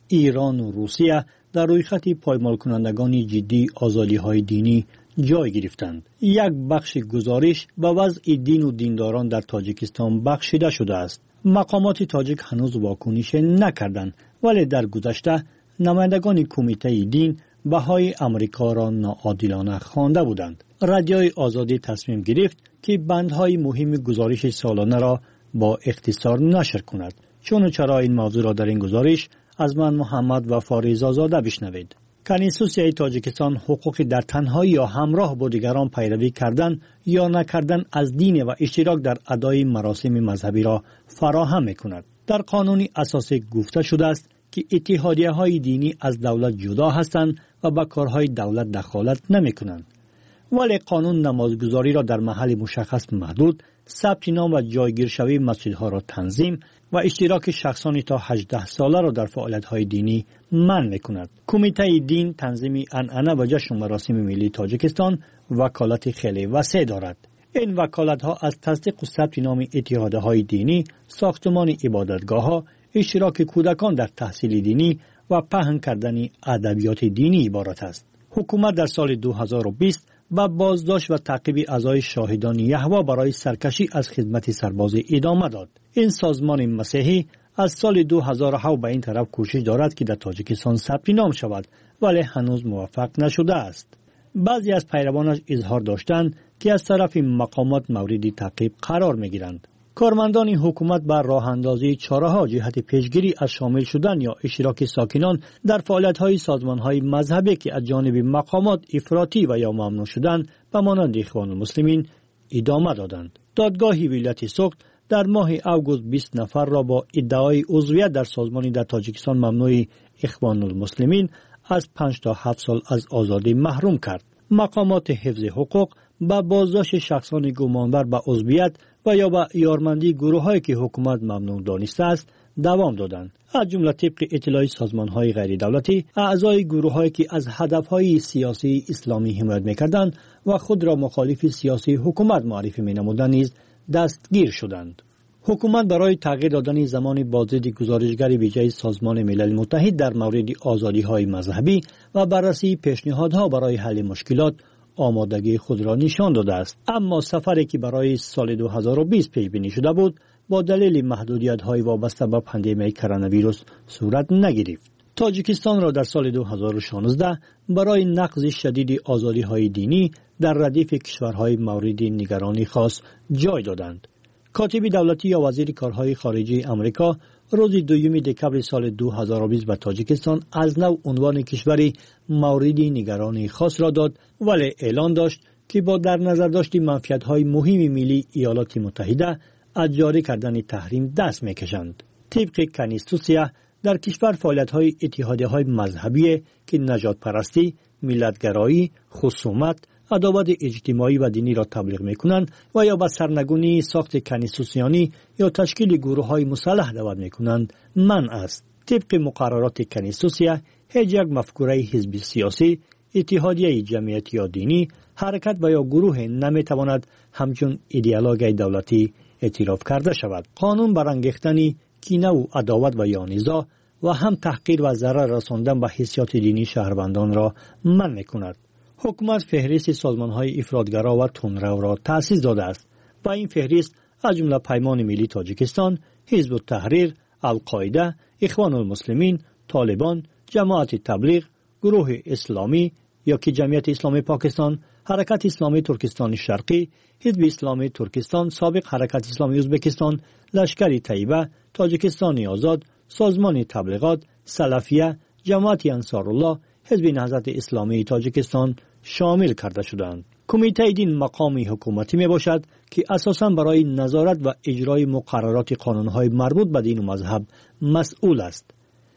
ایران و روسیه در روی خط پایمال کنندگان جدی آزادی‌های دینی جای گرفتند. یک بخش گزارش به وضع دین و دینداران در تاجیکستان بخشیده شده است. مقامات تاجیک هنوز واکنش نکردند، ولی در گذشته نمایندگان کمیته دین بهای امریکا را ناعادلانه خوانده بودند. رادیوی آزادی تصمیم گرفت که بندهای مهم گزارش سالانه را با اختصار نشر کند. چون و چرا این موضوع را در این گزارش از من محمد و فاریزا زاده بشنوید. کنستیتوسیای تاجیکستان حقوق در تنهایی یا همراه با دیگران پیروی کردن یا نکردن از دین و اشتراک در ادای مراسم مذهبی را فراهم می‌کند. در قانون اساسی گفته شده است که اتحادیه‌های دینی از دولت جدا هستند و به کارهای دولت دخالت نمی‌کنند. ولی قانون نمازگزاری را در محل مشخص محدود، ثبت نام و جایگیرشوی مسجدها را تنظیم و اشتراک شخصانی تا 18 ساله را در فعالیت‌های دینی منع می‌کند. کمیته دین تنظیم عنعنه و جشن و مراسم ملی تاجیکستان وکالت خیلی وسیع دارد. این وکالت‌ها از تصدیق و ثبت نام اتحادیه‌های دینی، ساختمان عبادتگاه‌ها، اشتراک کودکان در تحصیل دینی و پهن کردن ادبیات دینی عبارت است. حکومت در سال 2020 با بازداشت و تعقیب اعضای شاهدان یهوه برای سرکشی از خدمت سربازی ادامه داد. این سازمان مسیحی از سال 2007 به این طرف کوشش دارد که در تاجیکستان ثبت نام شود، ولی هنوز موفق نشده است. بعضی از پیروانش اظهار داشتند که از طرف مقامات مورد تعقیب قرار می‌گیرند. کارمندان حکومت بر راه اندازی چاره‌ها جهت پیشگیری از شامل شدن یا اشتراک ساکنان در فعالیت‌های سازمان‌های مذهبی که از جانب مقامات افراطی و یا ممنوع شدند به مانند اخوان المسلمین ادامه دادند. دادگاه ولایت سوخت در ماه اوگوست 20 نفر را با ادعای عضویت در سازمانی در تاجیکستان ممنوع اخوان المسلمین از 5 تا 7 سال از آزادی محروم کرد. مقامات حفظ حقوق با بازداشت شخصان گمانبر به عضویت و یا به یارمندی گروه‌هایی که حکومت ممنوع دانسته است دوام دادند. از جمله طبق اطلاع سازمان‌های غیر دولتی، اعضای گروه‌هایی که از هدف‌های سیاسی اسلامی حمایت می‌کردند و خود را مخالف سیاسی حکومت معرفی می‌نمودند نیز دستگیر شدند. حکومت برای تغییر دادن زمان بازدید گزارشگر ویژه سازمان ملل متحد در مورد آزادی‌های مذهبی و بررسی پیشنهادها برای حل مشکلات آمادگی خود را نشان داده است، اما سفری که برای سال 2020 پیش بینی شده بود با دلیل محدودیت‌های وابسته به پاندمی کرونا ویروس صورت نگرفت. تاجیکستان را در سال 2016 برای نقض شدید آزادی‌های دینی در ردیف کشورهای مورد نگرانی خاص جای دادند. کاتب دولتی یا وزیر کارهای خارجه آمریکا روز 2 دکمبر سال 2020 به تاجیکستان از نو عنوان کشوری مورد نگرانی خاص را داد، ولی اعلان داشت که با در نظر داشت منفعت‌های مهم ملی ایالات متحده از جاری کردن تحریم دست می‌کشند. طبق کنستیتوسیا در کشور فعالیت‌های اتحادیه‌های مذهبی که نجات پرستی، ملت‌گرایی، خصومت، عداوت اجتماعی و دینی را تبلیغ می‌کنند و یا به سرنگونی ساخت کنستیتوسیانی یا تشکیل گروه‌های مسلح دعوت می‌کنند منع است. طبق مقررات کنستیتوسیا هیچ یک مفکوره حزب سیاسی، اتحادیه جمعیت یا دینی، حرکت و یا گروه نمی‌تواند همچون ایدئولوژی دولتی اعتراف کرده شود. قانون برانگیختن کینه و عداوت و یا نزاع و هم تحقیر و ضرر رساندن به حیثیت دینی شهروندان را منع می‌کند. حکومت فهرست سازمان‌های افراطگرا و تندرو را تأسیس داده است. با این فهرست از جمله پیمان ملی تاجیکستان، حزب التحریر، القاعده، اخوان المسلمین، طالبان، جماعت تبلیغ، گروه اسلامی یا که جمعیت اسلامی پاکستان، حرکت اسلامی ترکستان شرقی، حزب اسلامی ترکستان، سابق حرکت اسلامی ازبکستان، لشکر طیبه، تاجیکستان آزاد، سازمان تبلیغات، سلفیه، جماعت انصارالله، حزب نهضت اسلامی تاجیکستان شامل کرده شدند. کمیته دین مقامی حکومتی می باشد که اساساً برای نظارت و اجرای مقررات قانون‌های مربوط به دین و مذهب مسئول است.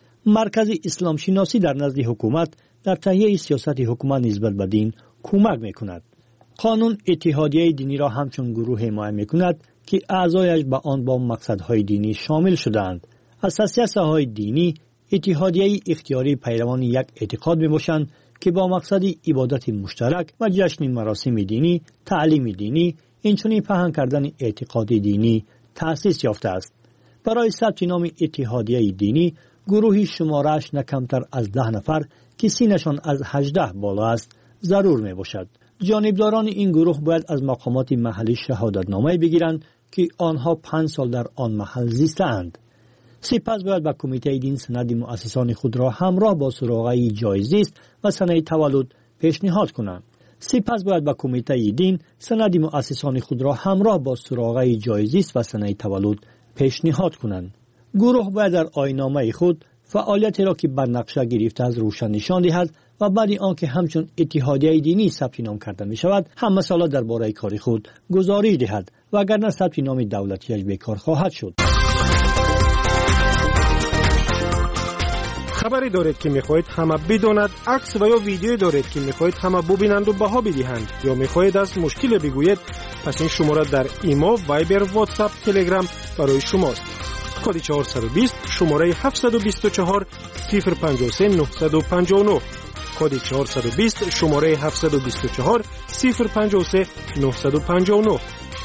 مرکز اسلام شناسی در نزد حکومت در تهیه سیاست حکومت نسبت به دین کمک می کند. قانون اتحادیه دینی را همچون گروه حمایت می کند که اعضایش به آن با مقصدهای دینی شامل شدند. اساسیه‌های دینی اتحادیه اختیاری پیروان یک اعتقاد می باشند که با مقصد عبادت مشترک و جشن مراسم دینی، تعلیم دینی، اینچنین پهن کردن اعتقاد دینی تأسیس یافته است. برای ثبت نام اتحادیه دینی گروهی شمارش نه کمتر از 10 نفر که سینشان از 18 بالا است ضرور می باشد. جانبداران این گروه باید از مقامات محلی شهادتنامه بگیرند که آنها 5 سال در آن محل زیستند. سپس باید به کمیته دین سند مؤسسان خود را همراه با سراغه جایزیست و سند تولد پیشنهاد کنند. سپس باید به کمیته دین سند مؤسسان خود را همراه با سراغه جایزیست و سند تولد پیشنهاد کنند. گروه باید در آیین‌نامه خود فعالیتی را که بر نقشه گرفته از روشن نشان دهد و بعد آنکه همچون اتحادیه دینی ثبت نام کرده می شود هم مسائل درباره کار خود گزارش دهد و اگر ثبت نام دولتیش بیکار خواهد شد. خبری دارید که میخواهید همه بداند، عکس و یا ویدیویی دارید که میخواهید همه ببینند و بها بدهند یا میخواهید از مشکل بگویید، پس این شماره در ایمو، وایبر، واتساپ، تلگرام برای شماست. کد 420 شماره 724 053 959 کد 420 شماره 724 053 959.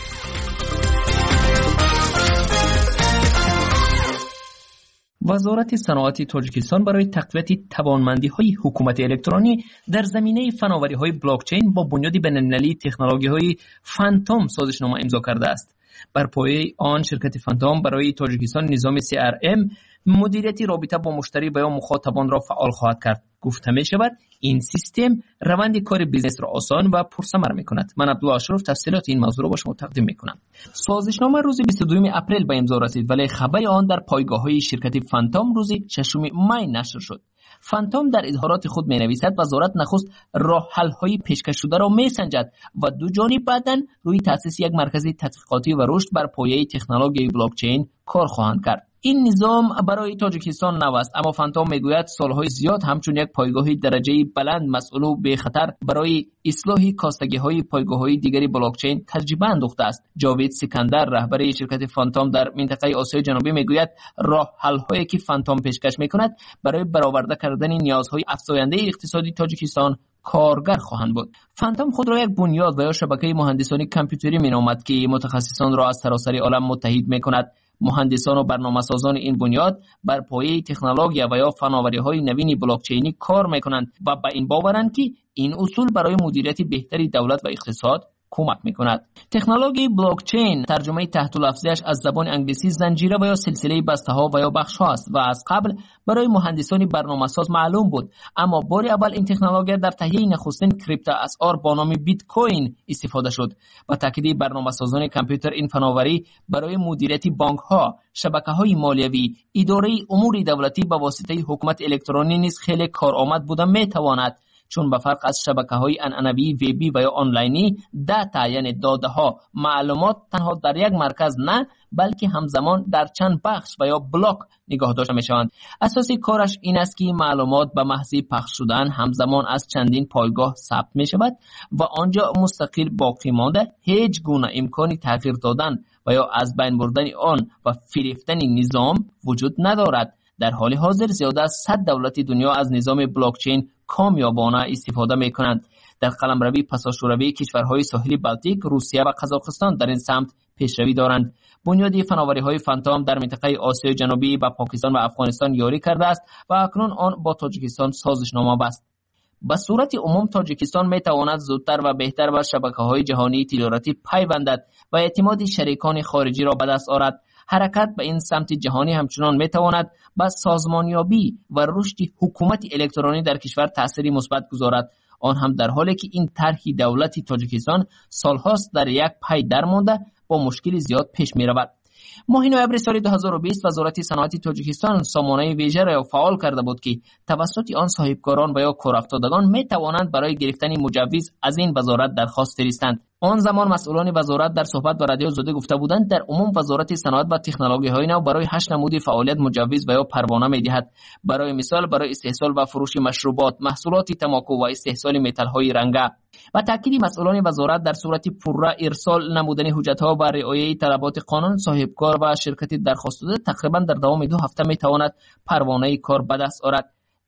وزارت صنعت تاجیکستان برای تقویت توانمندی‌های حکومت الکترونی در زمینه فناوری‌های بلاکچین با بنیاد بین‌المللی تکنولوژی‌های فانتوم سازشنامه امضا کرده است. بر پایه آن شرکت فانتوم برای تاجیکستان نظام CRM مدیریت رابطه با مشتری و یا مخاطبان را فعال خواهد کرد. گفته می شود این سیستم روند کار بیزنس را آسان و پرثمر می کند. من عبدالله اشرف تفصیلات این موضوع را با شما تقدیم می کنم. سازشنامه روز 22 اپریل به امضا رسید ولی خبر آن در پایگاه‌های شرکت فانتوم روز 6 می نشر شد. فانتوم در اظهارات خود می نویسد وزارت نخست راه حل‌های پیشکش شده را می سنجد و دو جانب بعداً روی تأسیس یک مرکز تحقیقاتی و رشد بر پایه تکنولوژی بلاکچین کار خواهند کرد. این نظام برای تاجیکستان نو است، اما فانتوم میگوید سالهای زیاد همچون یک پایگاه درجه بلند مسئول و به خطر برای اصلاح کاستگی‌های پایگاه‌های دیگری بلاکچین تجربه انداخته است. جاوید سکندر رهبر شرکت فانتوم در منطقه آسیای جنوبی میگوید راه حل‌هایی که فانتوم پیشکش میکند برای برآورده کردن نیازهای افزاینده اقتصادی تاجیکستان کارگر خواهند بود. فانتوم خود را یک بنیاد و یا شبکه مهندسانی کامپیوتری مینامد که متخصصان را از سراسر عالم متحد میکند. مهندسان و برنامه‌سازان این بنیاد بر پایه تکنولوژی و یا فناوری‌های نوین بلاکچینی کار می‌کنند و به این باورند که این اصول برای مدیریت بهتری دولت و اقتصاد کمک می‌کند. تکنولوژی بلاکچین ترجمه تحت لفظیش از زبان انگلیسی زنجیره و یا سلسله بسته‌ها و یا بخش‌ها است و از قبل برای مهندسان برنامه‌ساز معلوم بود، اما بار اول این تکنولوژی در تهیه نخستین کریپتواسعار با نام بیت کوین استفاده شد. با تاکید برنامه‌سازان کامپیوتر این فناوری برای مدیریت بانک‌ها، شبکه‌های مالیوی، اداره امور دولتی به واسطه حکومت الکترونی نیز خیلی کارآمد بوده می‌تواند، چون به فرق از شبکه‌های عنعنوی وبی و یا آنلاینی دیتا یعنی داده‌ها معلومات تنها در یک مرکز نه بلکه همزمان در چند بخش و یا بلاک نگاه داشته می‌شوند. اساسی کارش این است که معلومات به محض پخش شدن همزمان از چندین پایگاه ثبت می‌شود و آنجا مستقل باقی مانده هیچ گونه امکانی تغییر دادن و یا از بین بردن آن و فریفتن نظام وجود ندارد. در حال حاضر زیاده از 100 دولت دنیا از نظام بلاکچین کامیابانه استفاده می‌کنند. در قلمروی پساشوروی کشورهای ساحلی بالتیک، روسیه و قزاقستان در این سمت پیشروی دارند. بنیاد فناوری‌های فانتوم در منطقه آسیای جنوبی با پاکستان و افغانستان یاری کرده است و اکنون آن با تاجیکستان سازشنامه بست. به صورت عموم تاجیکستان می‌تواند زودتر و بهتر به شبکه‌های جهانی تجارتی پیوندد و اعتماد شریکان خارجی را به دست آورد. حرکت به این سمت جهانی همچنان میتواند به سازمانیابی و رشد حکومت الکترونی در کشور تأثیری مثبت گذارد، آن هم در حالی که این طرح دولت تاجیکستان سالهاست در یک پای درمانده با مشکل زیاد پیش می‌رود. ماه نوامبر سال 2020 وزارت صنعت تاجیکستان سامانه ویژه را فعال کرده بود که توسط آن صاحبکاران و یا کارافتادگان می توانند برای گرفتن مجوز از این وزارت درخواست فرستند. آن زمان مسئولان وزارت در صحبت با رادیو زاده گفته بودند در عموم وزارت صنعت و تکنولوژی‌های نو برای 8 نمود فعالیت مجوز و یا پروانه می‌دهد. برای مثال برای استحصال و فروش مشروبات، محصولات تماکو و استحصال متال‌های رنگه. و تاکید مسئولان وزارت در صورت پرره ارسال نمودن حجت‌ها و رعایت طلبات قانون، صاحبکار و شرکت درخواست داده تقریبا در دوام 2 هفته می‌تواند پروانه کار به دست آورد.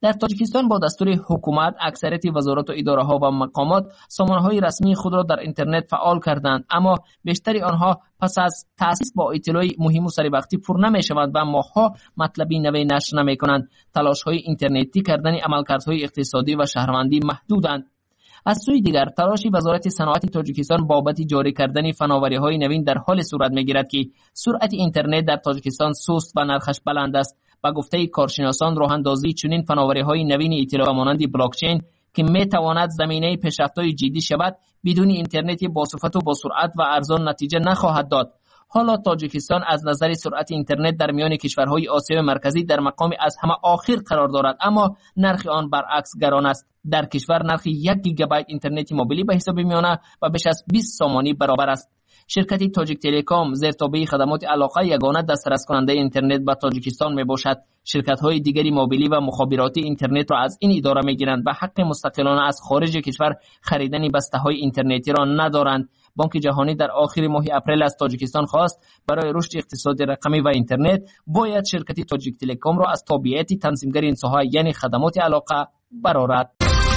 در تاجیکستان با دستور حکومت اکثریت وزارات و اداره‌ها و مقامات سامانه‌های رسمی خود را در اینترنت فعال کردند، اما بیشتر آنها پس از تأسیس با اطلاع مهم و سریع پر نمی‌شوند و ماه‌ها مطلبی نوی نشر نمی‌کنند. تلاش‌های اینترنتی کردن عملکردهای اقتصادی و شهروندی محدودند. از سوی دیگر تلاش وزارت صنعت تاجیکستان بابت جاری کردن فناوری‌های نوین در حال صورت می‌گیرد که سرعت اینترنت در تاجیکستان سست و نرخش بلند است. با گفته کارشناسان راه اندازی چنین فناوری‌های نوین اطلاع مانند بلاکچین که می‌تواند زمینه پیشرفت‌های جدی شود، بدون اینترنت با صفت و با سرعت و ارزان نتیجه نخواهد داد. حالا تاجیکستان از نظر سرعت اینترنت در میان کشورهای آسیای مرکزی در مقام از همه آخر قرار دارد، اما نرخ آن برعکس گران است. در کشور نرخ 1 گیگابایت اینترنت موبیلی به حساب میآید و بیش از 20 سامانی برابر است. شرکت تاجیک تلکام زیر تابع خدمات علاقه یگانه دسترس کننده اینترنت به تاجیکستان می باشد. شرکت‌های دیگری موبیلی و مخابراتی اینترنت را از این اداره می‌گیرند و حق مستقلانه از خارج کشور خریدن بسته‌های اینترنتی را ندارند. بانک جهانی در آخر ماه اپریل از تاجیکستان خواست برای رشد اقتصاد رقمی و اینترنت باید شرکت تاجیک تلکام را از تابعیت تنظیمگر این ساحه یعنی خدمات علاقه برآورد.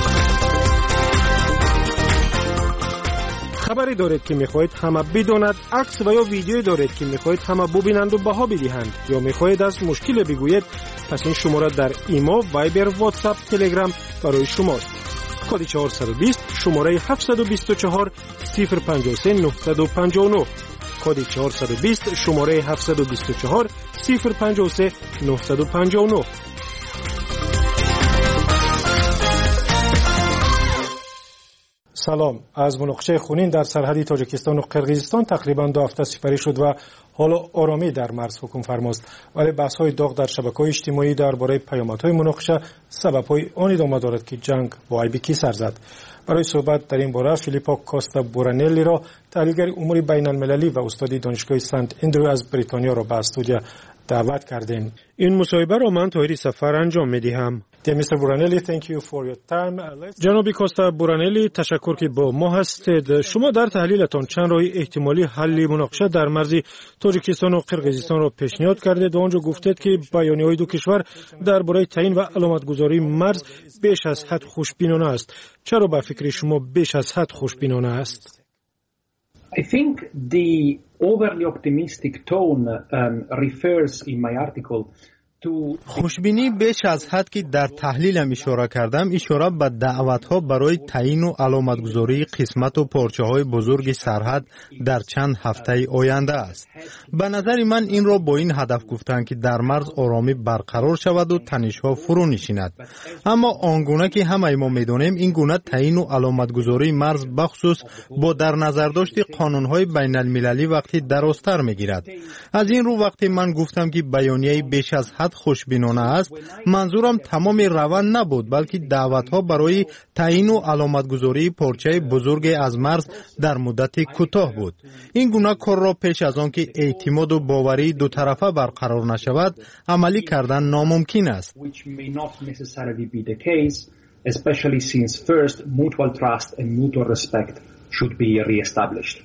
خبری دارید که میخواهید همه بداند، عکس و یا ویدیویی دارید که میخواهید همه ببینند و بها بدهند، یا میخواهید از مشکل بگویید، پس این شماره در ایما، وایبر، واتساپ، تلگرام برای شماست. کد 420 شماره 724 053 959. کد 420 شماره 724 053 959. سلام. از مناقشه خونین در سرحد تاجیکستان و قرقیزستان تقریبا 2 هفته سپری شد و حالا آرامی در مرز حکم فرماست، ولی بحث‌های داغ در شبکه‌های اجتماعی درباره پیامدهای مناقشه سبب‌های آن ادامه دارد که جنگ با ایبکی سر زد. برای صحبت در این باره فیلیپو کوستا بورانلی را تحلیلگر امور بین‌المللی و استاد دانشگاه سنت اندرو از بریتانیا را به استودیو دعوت کردیم. این مصاحبه را من طاهری سفر انجام می‌دهم. جناب کوستا بورانلی، تشکر که با ما هستید. شما در تحلیلتان چند راه احتمالی حل مناقشه در مرز تاجیکستان و قرقیزستان را پیشنهاد کردید و آنجا گفتید که بیانیه‌های دو کشور درباره تعیین و علامتگذاری مرز بیش از حد خوشبینانه است. چرا به فکر شما بیش از حد خوشبینانه است؟ I think the overly optimistic tone refers in my article خوشبینی بیش از حد که در تحلیلم اشاره کردم اشاره به دعوت‌ها برای تعیین و علامتگذاری قسمت و پارچه‌های بزرگ سرحد در چند هفته آینده است. به نظر من این را با این هدف گفتند که در مرز آرامی برقرار شود و تنش‌ها فرو نشیند. اما آنگونه که همه ما می‌دانیم این گونه تعیین و علامتگذاری مرز بخصوص با در نظر داشت قانون‌های بین‌المللی وقتی درازتر می‌گیرد. از این رو وقتی من گفتم که بیانیه بیش از حد خوشبینانه است، منظورم تمام روند نبود، بلکه دعوت‌ها برای تعیین و علامتگذاری پارچه بزرگ از مرز در مدت کوتاه بود. این گونه کار را پیش از آن که اعتماد و باوری دو طرفه برقرار نشود عملی کردن ناممکن است. especially since first mutual trust and mutual respect should be reestablished.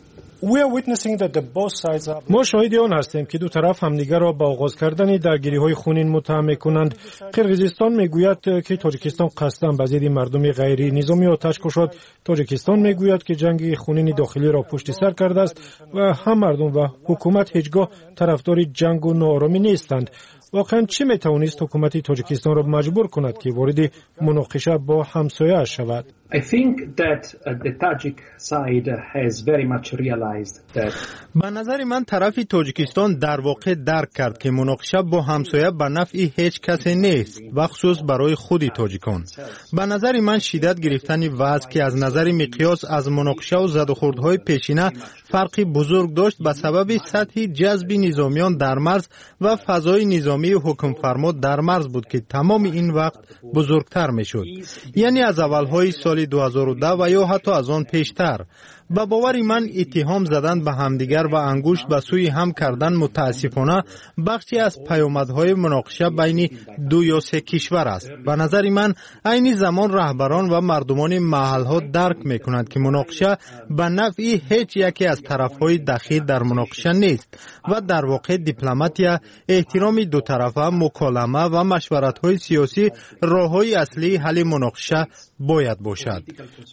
ما شاهد آن هستیم که دو طرف همدیگر را با آغاز کردن درگیری‌های خونین متهم می‌کنند. قرقیزستان میگوید که تاجیکستان قصداً به ضد مردم غیر نظامی آتش کشید. تاجیکستان میگوید که جنگ خونین داخلی را پشت سر کرده است و هم مردم و حکومت هیچگاه طرفدار جنگ و ناآرامی نیستند. واقعاً چه میتوانست حکومت تاجیکستان را مجبور کند که وارد مناقشه با همسایه شود؟ I think that the Tajik side has very much realized that به نظر من طرف تاجیکستان در واقع درک کرد که مناقشه با همسایه به نفع هیچ کسی نیست، بخصوص برای خود تاجیکان. به نظر من شدت گرفتن وضع که از نظر مقیاس از مناقشه و زدوخوردهای پیشینه فرقی بزرگ داشت به سبب سطح جذب نظامیان در مرز و فضای نظامی حکم فرما در مرز بود که تمام این وقت بزرگتر می شد. یعنی از اولهای سال 2010 و یا حتی از آن پیشتر. به باور من اتهام زدن به همدیگر و انگشت به سوی هم کردن متاسفانه بخشی از پیامدهای مناقشه بین دو یا سه کشور است. به نظر من عین زمان رهبران و مردمان محلها درک میکنند که مناقشه به نفع هیچ یکی از طرفهای دخیل در مناقشه نیست و در واقع دیپلماتیا، احترام دو طرفه، مکالمه و مشورت‌های سیاسی راه‌های اصلی حل مناقشه باید باشد.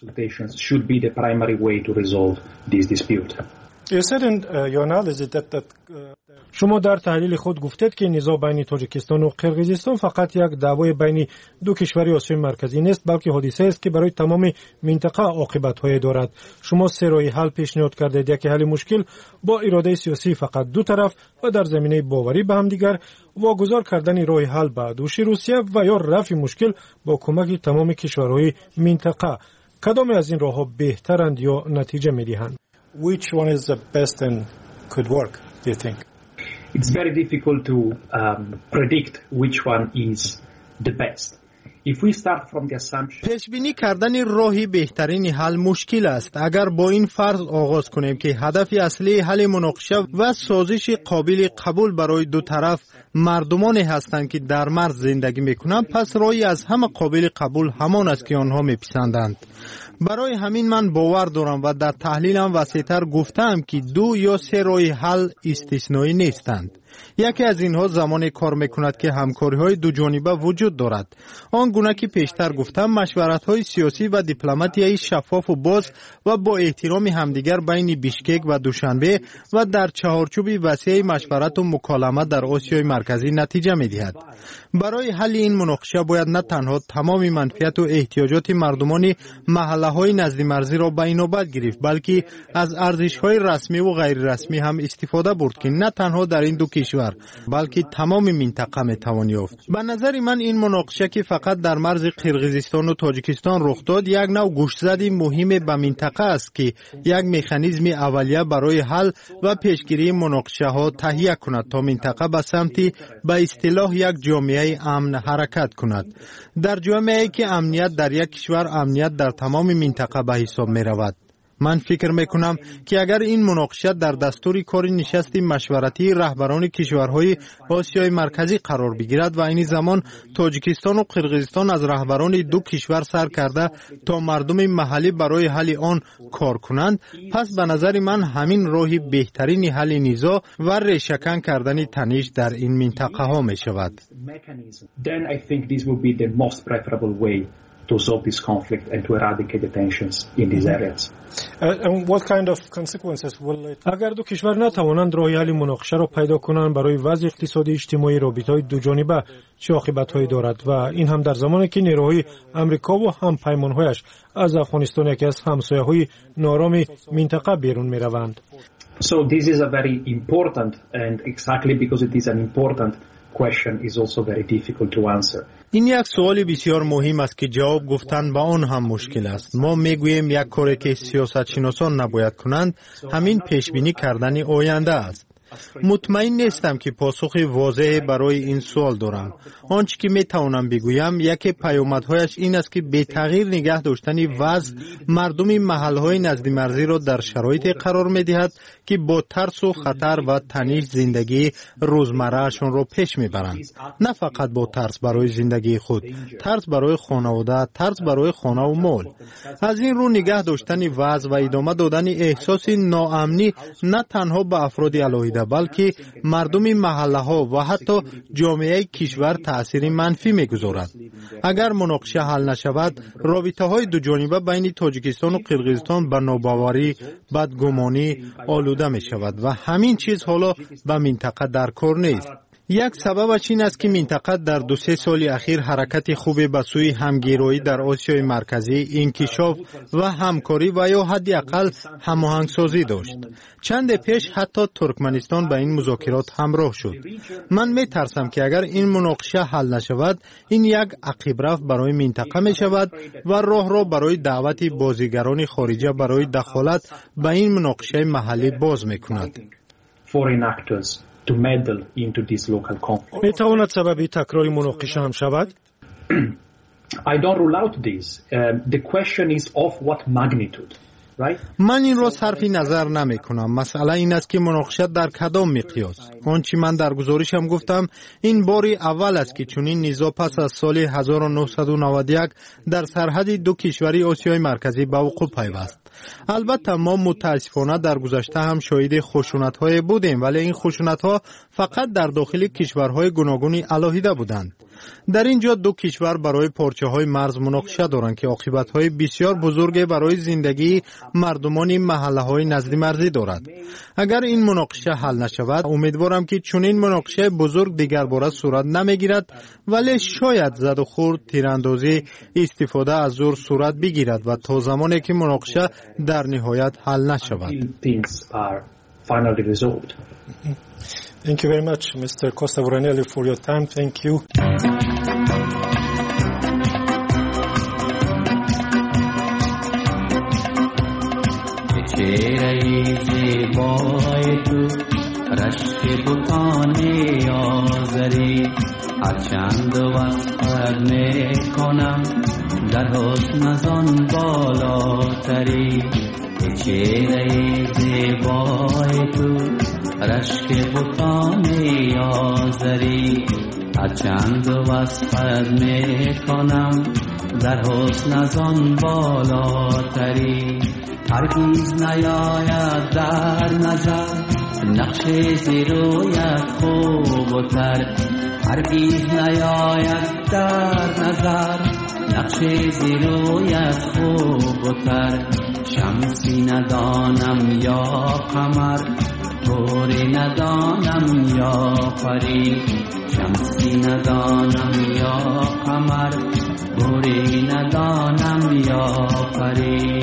شما در تحلیل خود گفتید که نزاع بین تاجیکستان و قرقیزستان فقط یک دعوای بین دو کشور آسیای مرکزی نیست، بلکه حادثه است که برای تمام منطقه عاقبت‌های دارد. شما سه راه حل پیشنهاد کردید: یکی حل مشکل با اراده سیاسی فقط دو طرف و در زمینه باوری به همدیگر، واگذار کردن راه حل به دوش روسیه و یا رفع مشکل با کمک تمام کشورهای منطقه. کدام از این راه‌ها بهترند یا نتیجه می‌دهند؟ Which one is the best and could work, do you think? It's very difficult to predict which one is the best. If we start from the assumption پیش بینی کردن راهی بهترین حل مشکل است. اگر با این فرض آغاز کنیم که هدف اصلی حل مناقشه و سازش قابل قبول برای دو طرف مردمانی هستند که در مرز زندگی میکنند، پس راهی از همه قابل قبول همان است که آنها میپسندند. برای همین من باور دارم و در تحلیلم وسیع‌تر گفتم که دو یا سه راه حل استثنایی نیستند. یکی از اینها زمان کار میکند که همکاری‌های دو جانبه وجود دارد. آن گونه که پیشتر گفتم، مشورت‌های سیاسی و دیپلماتیایی شفاف و باز و با احترام همدیگر بین بیشکک و دوشنبه و در چهارچوب وسیع مشورت و مکالمه در آسیای مرکزی نتیجه می‌دهد. برای حل این مناقشه باید نه تنها تمام منفعت و احتیاجات مردمان محله‌های نزد مرزی را به نوبت گرفت، بلکه از ارزش‌های رسمی و غیر رسمی هم استفاده برد که نه تنها در این دو کشور بلکه تمام منطقه میتوان یافت. به نظر من این مناقشه که فقط در مرز قرقیزستان و تاجیکستان رخ داد یک نوع گوشزدی مهم به منطقه است که یک مکانیزم اولیه برای حل و پیشگیری مناقشه ها تهیه کند تا منطقه به سمت به اصطلاح یک جامعه امن حرکت کند. در جامعه‌ای که امنیت در یک کشور امنیت در تمام منطقه به حساب می رود. من فکر میکنم که اگر این مناقشه در دستور کار نشست مشورتی رهبران کشورهای آسیای مرکزی قرار بگیرد و این زمان تاجیکستان و قرقیزستان از رهبران دو کشور سر کرده تا مردم محلی برای حل آن کار کنند، پس به نظر من همین راهی بهترین حل نزاع و ریشه‌کن کردن تنش در این منطقه ها می شود. to solve this conflict and to eradicate the tensions in these areas. And what kind of consequences will it... اگر دو کشور نتوانند راه حل مناقشه را پیدا کنند، برای وضع اقتصادی اجتماعی رابطه‌های دو جانبه چه عاقبت‌هایی دارد و این هم در زمانی که نیروهای آمریکا و هم پیمان‌هایش از افغانستان یکی از همسایه‌های نارام منطقه بیرون می‌روند. So this is a very important, and exactly because it is an important question is also very difficult to answer. این یک سوال بسیار مهم است که جواب گفتن به آن هم مشکل است. ما میگوییم یک کاری که سیاستشناسان نباید کنند همین پیشبینی کردن آینده است. مطمئن نیستم که پاسخ واضحی برای این سوال دارم. آنچه که میتوانم بگویم یکی پیامدهایش این است که به تغییر نگه داشتن وضع مردم محلهای نزد مرزی را در شرایطی قرار میدهد که با ترس و خطر و تنش زندگی روزمرهشان را پیش میبرند. نه فقط با ترس برای زندگی خود، ترس برای خانواده، ترس برای خانه و مال. از این رو نگه داشتن وضع و ادامه دادن احساس ناامنی نه تنها به افراد علاهیده بلکه مردم محله ها و حتی جامعه کشور تأثیر منفی میگذارد. اگر مناقشه حل نشود، رابطه های دو جانبه بین تاجیکستان و قرقیزستان به ناباوری، بدگمانی آلوده می شود و همین چیز حالا به منطقه در کار نیست. یک سببش این است که منطقه در 2-3 سال اخیر حرکت خوبی به سوی همگرایی در آسیای مرکزی، انکشاف و همکاری و یا حداقل هماهنگسازی داشت. چند پیش حتی ترکمنستان به این مذاکرات همراه شد. من می ترسم که اگر این مناقشه حل نشود، این یک عقب رفت برای منطقه می شود و راه را برای دعوت بازیگران خارجی برای دخالت به این مناقشه محلی باز می کند. To meddle into this local conflict. میتواند سبب تکرار مناقشه هم شود؟ I don't rule out this. The question is of what magnitude. من این را صرف نظر نمی کنم. مسئله این است که مناقشه در کدام مقیاس. آنچه من در گزارشم گفتم این باری اول است که چنین نزاع پس از سال 1991 در سرحد دو کشوری آسیای مرکزی به وقوع پیوست. البته ما متاسفانه در گذشته هم شاهد خشونت‌های بودیم، ولی این خشونت‌ها فقط در داخل کشورهای گوناگون علاهیده بودند. در اینجا دو کشور برای پارچه‌های مرز مناقشه دارند که عاقبت‌های بسیار بزرگ برای زندگی مردمان محله‌های نزد مرزی دارد. اگر این مناقشه حل نشود، امیدوارم که چنین مناقشه بزرگ دیگر بار صورت نمیگیرد، ولی شاید زد و خورد، تیراندازی، استفاده از زور صورت بگیرد و تا زمانی که مناقشه در نهایت حل نشود. Thank you very much, Mr. Costa Voronelli, for your time. Thank you. چهره زیبای تو رشک بتان آذری هرچند وصفت میکنم در حسن از آن بالاتری. چهره زیبای تو رشک بتان آذری هرچند وصفت میکنم در حسن از آن بالاتری. هرگز نیاید در نظر نقش زیرویت خوب و تر. هرگز نیاید در نظر نقش زیرویت خوب و تر. شمسی ندانم یا قمر گوری ندانم یا پری. شمسی ندانم یا قمر گوری ندانم یا پری.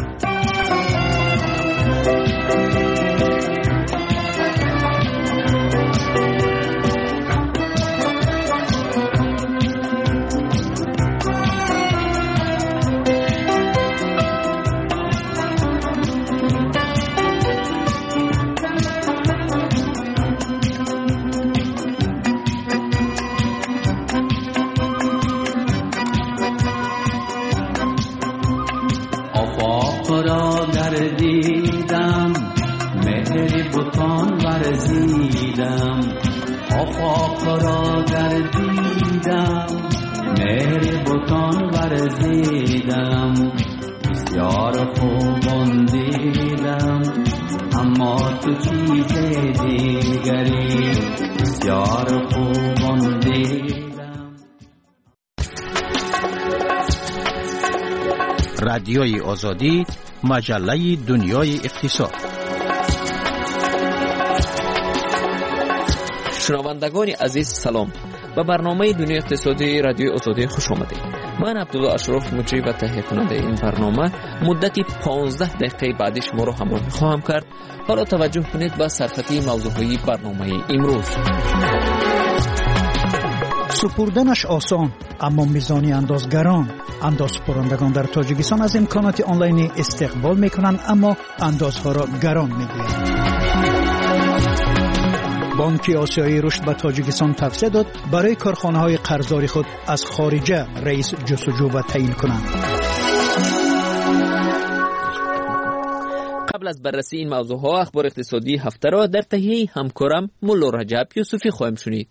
گردیدم مهر بتان ورزیدم. آفاق را گردیدم مهر بتان ورزیدم. بسیار خوبان دیدم اما تو چیز دیگری. بسیار خوبان دیدم. رادیوی آزادی، مجله دنیای اقتصاد. شنوندگان عزیز سلام. به برنامه دنیای اقتصادی رادیوی آزادی خوش آمدید. من عبدالله اشرف مجری و تهیه کننده این برنامه مدتی 15 دقیقه بعدی شما را همراهی خواهم کرد. حالا توجه کنید به سرخطی موضوعی برنامه امروز. سپردنش آسان اما میزانی اندازگران. اندازپرندگان در تاجیکستان از امکانات آنلاینی استقبال میکنند اما اندازها را گران میگویند. بانک آسیایی رشد به تاجیکستان توصیه داد برای کارخانه‌های قرضداری خود از خارجه رئیس جستجو و تعیین کنند. قبل از بررسی این موضوعها اخبار اقتصادی هفته را در تهیه همکارم مولا رجب یوسفی خواهیم شنید.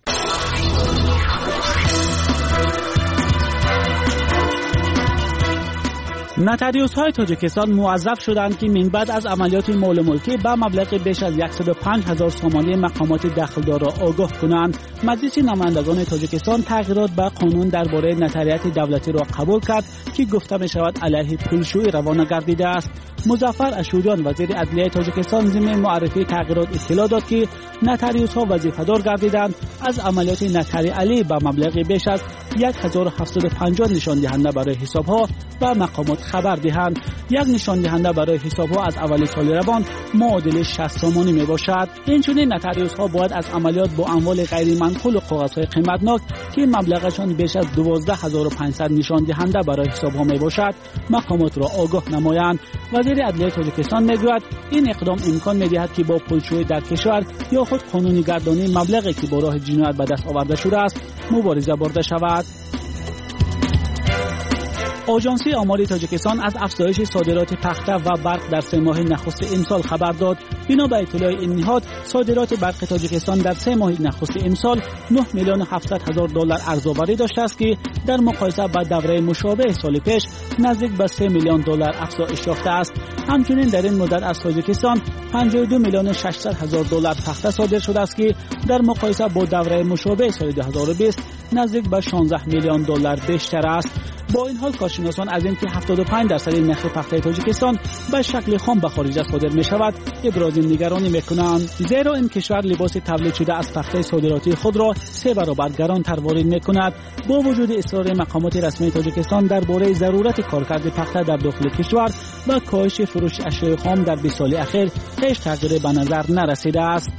نتریوس‌های تاجیکستان موظف شدند که من بعد از عملیات مال ملکی به مبلغ بیش از 105,000 سومانی مقامات دخلدار را آگاه کنند. مجلس نمایندگان تاجیکستان تغییرات به قانون درباره نتریت دولتی را قبول کرد که گفته می شود علیه پولشویی روانه گردیده است. مظفر اشوریان وزیر عدلیه تاجیکستان ضمن معرفی تغییرات اطلاع داد که نتریوس‌ها وظیفه‌دار گردیدند از عملیات نتری علی به مبلغ بیش از 1750 نشان دهنده برای حساب‌ها و مقامات خبر دهند. یک نشان دهنده برای حساب‌ها از اول سال روان معادل 60 سومانی می باشد. اینچنین نتریوس‌ها باید از عملیات با اموال غیر منقول و کاغذهای قیمتناک که مبلغشان بیش از 12500 نشان دهنده برای حساب‌ها می باشد مقامات را آگاه نمایند. وزیر عدلیه تاجیکستان میگوید این اقدام امکان می‌دهد که با پولشویی در کشور یا خود قانونی گردانی مبلغی که با راه جنایت به دست آورده شده است مبارزه برده شود. آژانس آمار تاجیکستان از افزایش صادرات پخته و برق در 3 ماه نخست امسال خبر داد. بنا به اطلاع این نهاد، صادرات برق تاجیکستان در 3 ماه نخست امسال $9,700,000 ارزآوری داشته است که در مقایسه با دوره مشابه سال پیش نزدیک به $3 میلیون افزایش یافته است. همچنین در این مدت از تاجیکستان $52,600,000 پخته صادر شده است که در مقایسه با دوره مشابه سال 2020 نزدیک به $16 میلیون بیشتر است. با این حال کارشناسان از اینکه 75% نرخ پخته تاجیکستان به شکل خام به خارج صادر می شود ابراز نگرانی می کنند، زیرا این کشور لباس تولید شده از پخته صادراتی خود را 3 برابر گرانتر وارد می کند. با وجود اصرار مقامات رسمی تاجیکستان درباره ضرورت کارکرد پخته در داخل کشور و کاهش فروش اشیاء خام در 20 سال اخیر هیچ تغییری به نظر نرسیده است.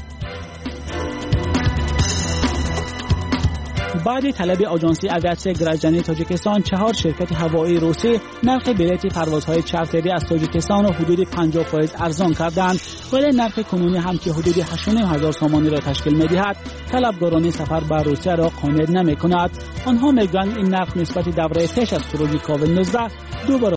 بعد طلب آژانس اویاسیون گراجانی تاجیکستان، 4 شرکت هوایی روسی نرخ بلیط پروازهای چارتری از تاجیکستان را حدود 50% ارزان کردند، ولی نرخ کنونی هم که حدود 8,500 سامانی را تشکیل می‌دهد طلبگاران سفر به روسیه را قانع نمی‌کند. آنها می‌گویند این نرخ نسبت دوره پیش از خروج کووید 19